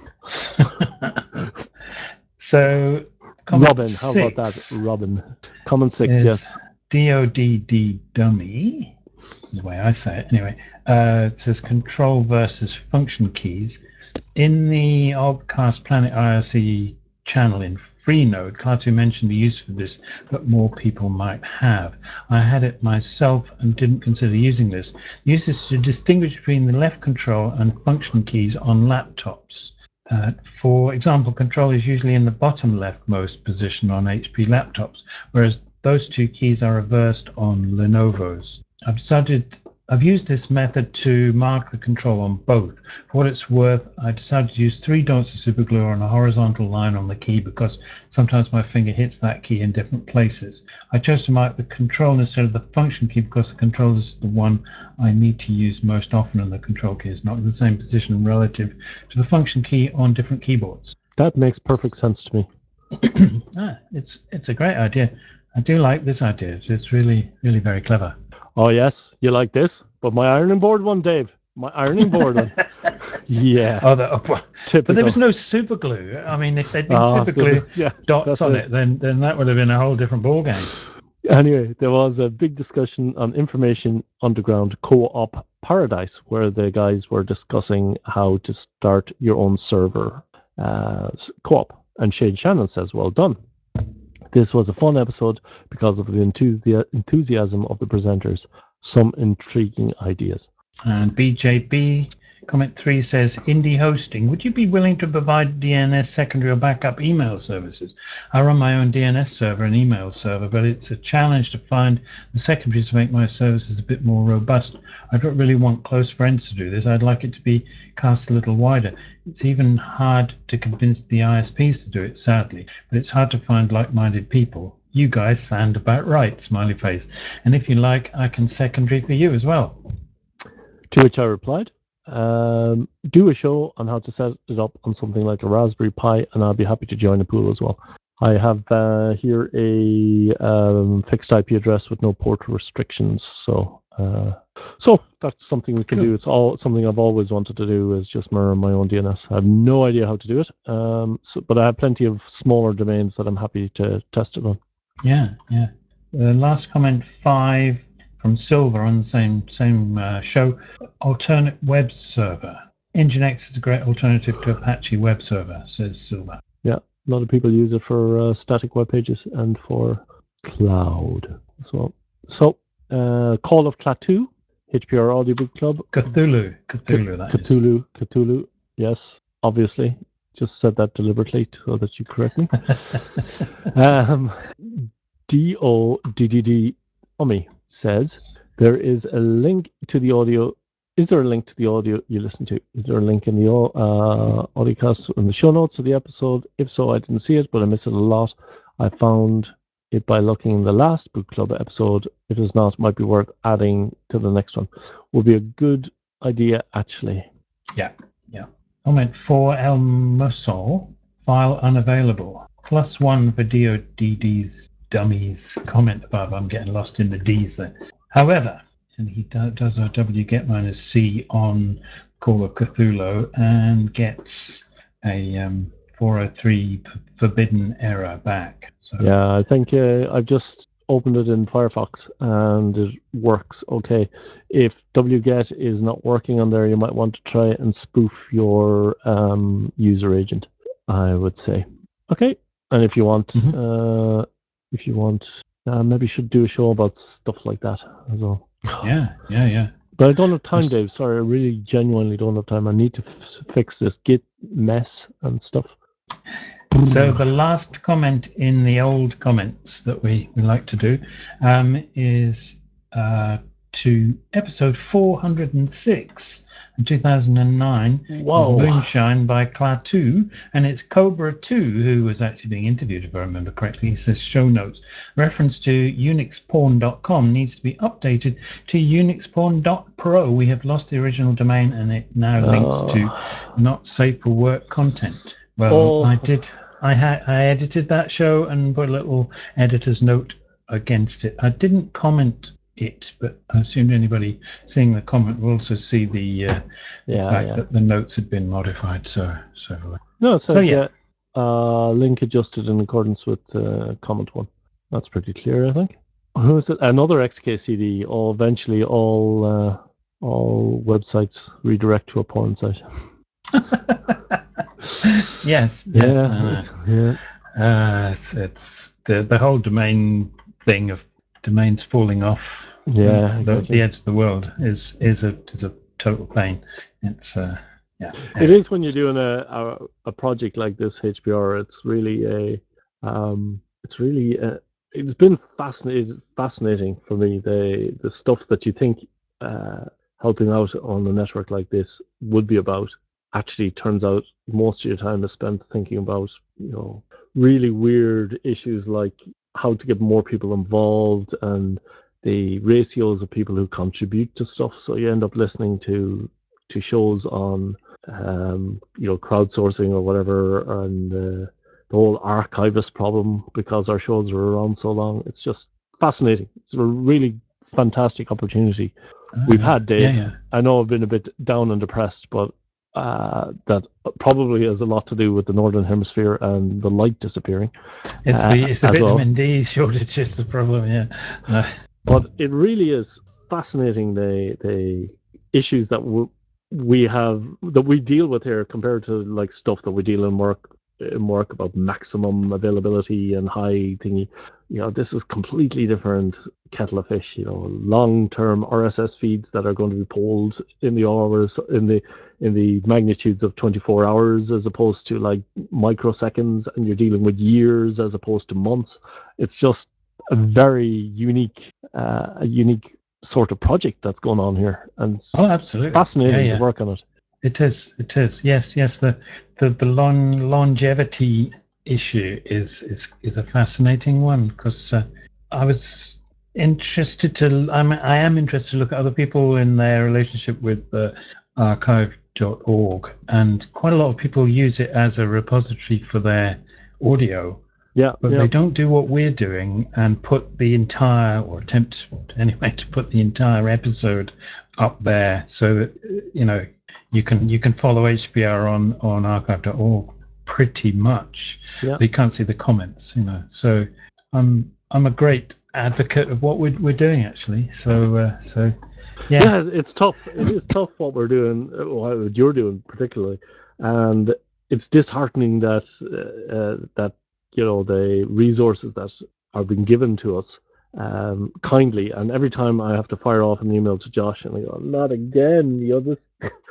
So, Robin, how about that? Robin. Comment six, yes. D O D D dummy. This is the way I say it. Anyway, uh, it says control versus function keys. In the Obcast Planet I R C channel in Freenode, Klaatu mentioned the use for this that more people might have. I had it myself and didn't consider using this. Use this to distinguish between the left control and function keys on laptops. Uh, for example, control is usually in the bottom leftmost position on H P laptops, whereas those two keys are reversed on Lenovo's. I've decided I've used this method to mark the control on both. For what it's worth, I decided to use three dots of superglue on a horizontal line on the key because sometimes my finger hits that key in different places. I chose to mark the control instead of the function key because the control is the one I need to use most often, and the control key is not in the same position relative to the function key on different keyboards. That makes perfect sense to me. ah, it's it's a great idea. I do like this idea. It's, it's really, really very clever. Oh, yes, you like this? But my ironing board one, Dave. My ironing board one. Yeah. Oh, the, but Typical. there was no super glue. I mean, if there'd been Oh, super glue so, yeah, dots on it. it, then then that would have been a whole different ballgame. Anyway, there was a big discussion on Information Underground Co-op Paradise, where the guys were discussing how to start your own server uh, co-op. And Shane Shannon says, well done. This was a fun episode because of the enthusi- enthusiasm of the presenters. Some intriguing ideas. And B J B comment three says, Indie hosting, would you be willing to provide D N S secondary or backup email services? I run my own D N S server and email server, but it's a challenge to find the secondaries to make my services a bit more robust. I don't really want close friends to do this. I'd like it to be cast a little wider. It's even hard to convince the I S Ps to do it, sadly, but it's hard to find like-minded people. You guys sound about right, smiley face. And if you like, I can secondary for you as well. To which I replied, um, do a show on how to set it up on something like a Raspberry Pi, and I'll be happy to join the pool as well. I have uh, here a um, fixed I P address with no port restrictions, so uh, so that's something we can cool. do. It's all something I've always wanted to do, is just mirror my own D N S. I have no idea how to do it, um, so, but I have plenty of smaller domains that I'm happy to test it on. Yeah, yeah. The last comment five from Silver on the same same uh, show. Alternate web server. Nginx is a great alternative to Apache web server, says Silver. Yeah, a lot of people use it for uh, static web pages and for cloud as well. So, uh, Call of Klaatu, H P R Audiobook Club. Cthulhu. Cthulhu, that Cthulhu, is. Cthulhu, yes, obviously. Just said that deliberately so that you correct me. um, D O D D D Ummy says, there is a link to the audio. Is there a link to the audio you listen to? Is there a link in the uh, audiocast in the show notes of the episode? If so, I didn't see it, but I miss it a lot. I found it by looking in the last book club episode. If it's not, it might be worth adding to the next one. Would be a good idea, actually. Yeah, yeah. Comment for El Musol, file unavailable. Plus one for D O D D's dummies comment above. I'm getting lost in the D's there. However, and he does a W get minus C on Call of Cthulhu and gets a um, four oh three forbidden error back. So. Yeah, I think uh, I've just opened it in Firefox and it works okay. If wget is not working on there, you might want to try and spoof your um, user agent, I would say. Okay, and if you want, Mhm. uh, if you want, uh, maybe you should do a show about stuff like that as well. Yeah, yeah, yeah. But I don't have time, Yes. Dave. Sorry, I really genuinely don't have time. I need to f- fix this Git mess and stuff. So the last comment in the old comments that we, we like to do um, is uh, to episode four hundred six in two thousand nine of Whoa. Moonshine by Klaatu, and it's Cobra two who was actually being interviewed, if I remember correctly. He says show notes. Reference to unix porn dot com needs to be updated to unix porn dot pro. We have lost the original domain and it now links to Uh, not safe for work content. Well, oh, I did. I had I edited that show and put a little editor's note against it. I didn't comment it, but I assumed anybody seeing the comment will also see the, uh, the yeah, fact yeah. that the notes had been modified. So, so No, it says So, yeah. yeah. Uh, link adjusted in accordance with uh, comment one. That's pretty clear, I think. Who is it? Another X K C D. Or eventually, all uh, all websites redirect to a porn site. yes, yes, Yeah, I know. it's- yeah. Uh, it's, it's the the whole domain thing of domains falling off Yeah, the, exactly. the edge of the world is is a is a total pain. It's uh, yeah. It is when you're doing a, a a project like this H P R. It's really a um, it's really a, it's been fascinating fascinating for me. The the stuff that you think uh, helping out on a network like this would be about actually turns out most of your time is spent thinking about, you know, really weird issues like how to get more people involved and the ratios of people who contribute to stuff. So you end up listening to to shows on um, you know, crowdsourcing or whatever, and uh, the whole archivist problem because our shows are around so long. It's just fascinating. It's a really fantastic opportunity Oh, we've yeah. had, Dave. Yeah, yeah. I know I've been a bit down and depressed, but uh, that probably has a lot to do with the northern hemisphere and the light disappearing. It's uh, the it's the as well. vitamin D shortage is the problem. Yeah. No. But it really is fascinating the the issues that w- we have that we deal with here compared to like stuff that we deal in work in work about maximum availability and high thingy. You know, this is completely different kettle of fish. You know, long term R S S feeds that are going to be pulled in the hours in the in the magnitudes of twenty-four hours as opposed to like microseconds, and you're dealing with years as opposed to months. It's just a very unique, uh, a unique sort of project that's going on here, and it's Oh, absolutely. fascinating Yeah, to yeah. work on it. It is. It is. Yes, yes. The the the long longevity issue is is is a fascinating one because uh, I was interested to. I'm I am interested to look at other people in their relationship with uh, archive dot org, and quite a lot of people use it as a repository for their audio. Yeah, But yeah, they don't do what we're doing and put the entire, or attempt anyway, to put the entire episode up there so that, you know, you can you can follow H P R on, on archive dot org pretty much. yeah. But you can't see the comments, you know. So I'm I'm a great advocate of what we're, we're doing, actually. So, uh, so yeah. Yeah, it's tough. It is tough what we're doing, uh, what you're doing particularly, and it's disheartening that uh, uh, that you know the resources that are being given to us um, kindly, and every time I have to fire off an email to Josh, and I go, "Not again!" You know, this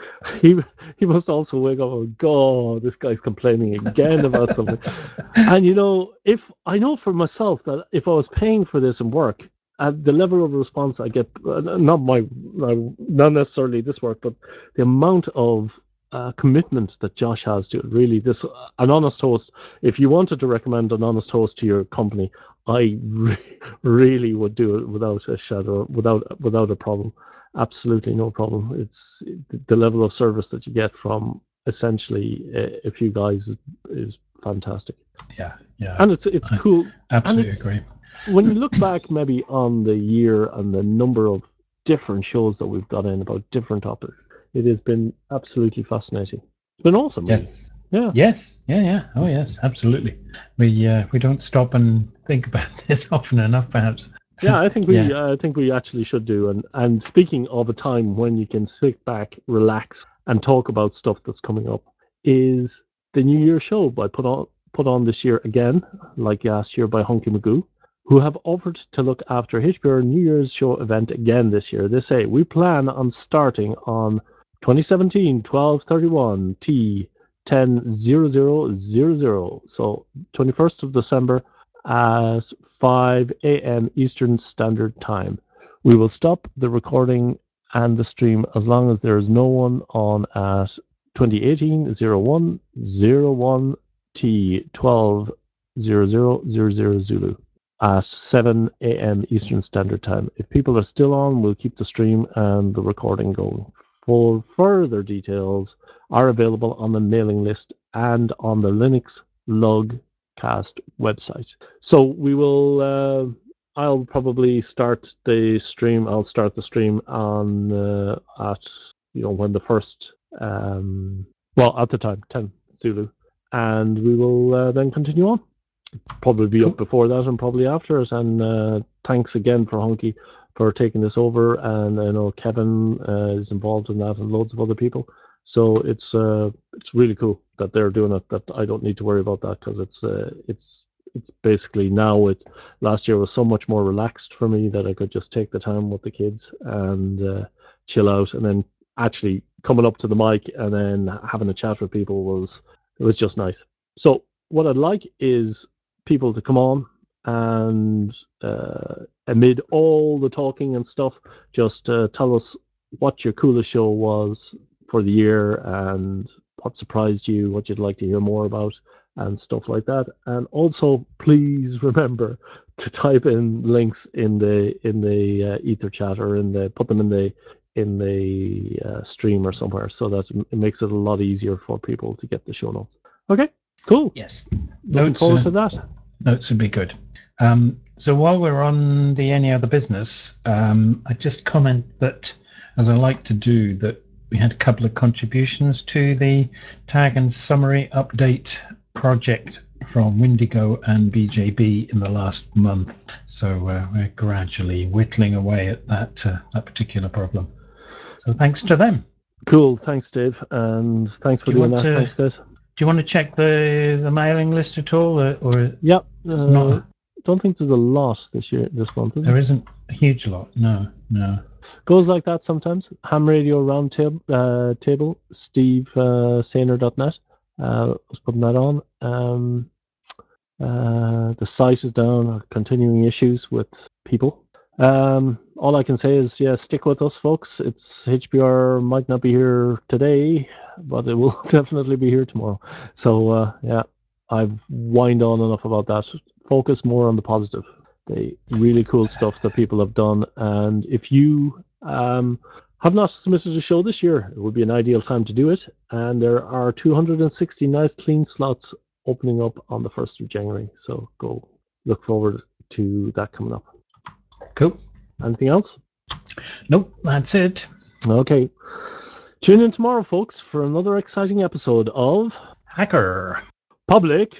he he must also wake up and go, "Oh, this guy's complaining again about something." And you know, if I know for myself that if I was paying for this in work, at the level of response I get, uh, not my, my, not necessarily this work, but the amount of uh, commitment that Josh has to it. Really, this uh, an honest host. If you wanted to recommend an honest host to your company, I re- really would do it without a shadow, without without a problem. Absolutely no problem. It's the level of service that you get from essentially a, a few guys is, is fantastic. Yeah, yeah. And it's it's I cool. absolutely And it's agree. when you look back maybe on the year and the number of different shows that we've got in about different topics, it has been absolutely fascinating. It's been awesome, really. Yes. Yeah. Yes. Yeah. Yeah. Oh, yes. Absolutely. We uh, we don't stop and think about this often enough, perhaps. Yeah, I think we Yeah. I think we actually should do. And and speaking of a time when you can sit back, relax, and talk about stuff that's coming up, is the New Year show by put on put on this year again, like last year by Hunky Magoo, who have offered to look after H P R New Year's show event again this year. They say, we plan on starting on twenty seventeen twelve thirty-one T ten zero zero zero zero, so twenty-first of December at five a.m. Eastern Standard Time. We will stop the recording and the stream as long as there is no one on at twenty eighteen oh one oh one T twelve zero zero zero zero Zulu at seven a.m. Eastern Standard Time. If people are still on, we'll keep the stream and the recording going. For further details are available on the mailing list and on the Linux Logcast website. So we will, uh, I'll probably start the stream, I'll start the stream on, uh, at, you know, when the first, um, well, at the time, ten Zulu, and we will uh, then continue on. Probably be up before that and probably after it. And uh, thanks again for Hunky for taking this over. And I know Kevin uh, is involved in that and loads of other people. So it's uh, it's really cool that they're doing it. That I don't need to worry about that because it's uh, it's it's basically now. It last year was so much more relaxed for me that I could just take the time with the kids and uh, chill out, and then actually coming up to the mic and then having a chat with people was it was just nice. So what I'd like is people to come on and uh, amid all the talking and stuff, just uh, tell us what your coolest show was for the year and what surprised you, what you'd like to hear more about, and stuff like that. And also, please remember to type in links in the in the uh, Ether chat or in the put them in the in the uh, stream or somewhere, so that it makes it a lot easier for people to get the show notes. Okay, cool. Yes. Looking Notes, forward uh, to that. Notes would be good. Um, so while we're on the any other business, um, I just comment that, as I like to do, that we had a couple of contributions to the tag and summary update project from Windigo and B J B in the last month. So uh, we're gradually whittling away at that uh, that particular problem. So thanks to them. Cool. Thanks, Dave, and thanks for Do you doing want that. to- Thanks, guys. Do you want to check the the mailing list at all, or, or Yeah. it's Uh, not? don't think there's a lot this year, this month, is There there? isn't a huge lot. No, no. Goes like that sometimes. Ham Radio Roundtable, uh, table, Steve uh, Sainer dot net. Uh, was putting that on. Um, uh, the site is down. Continuing issues with people. Um, all I can say is, yeah, stick with us, folks. It's H P R might not be here today, but it will definitely be here tomorrow. So, uh, yeah, I've whined on enough about that. Focus more on the positive. The really cool stuff that people have done. And if you um, have not submitted a show this year, it would be an ideal time to do it. And there are two hundred sixty nice clean slots opening up on the first of January. So go look forward to that coming up. Cool. Anything else? Nope, that's it. Okay. Tune in tomorrow, folks, for another exciting episode of Hacker Public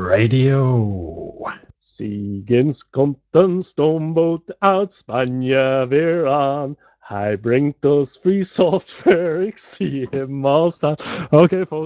Radio. Sigens kommt ein Stomboat aus Spanien wir an. Hij bringt us free software, ik zie hem al staan. Okay, folks.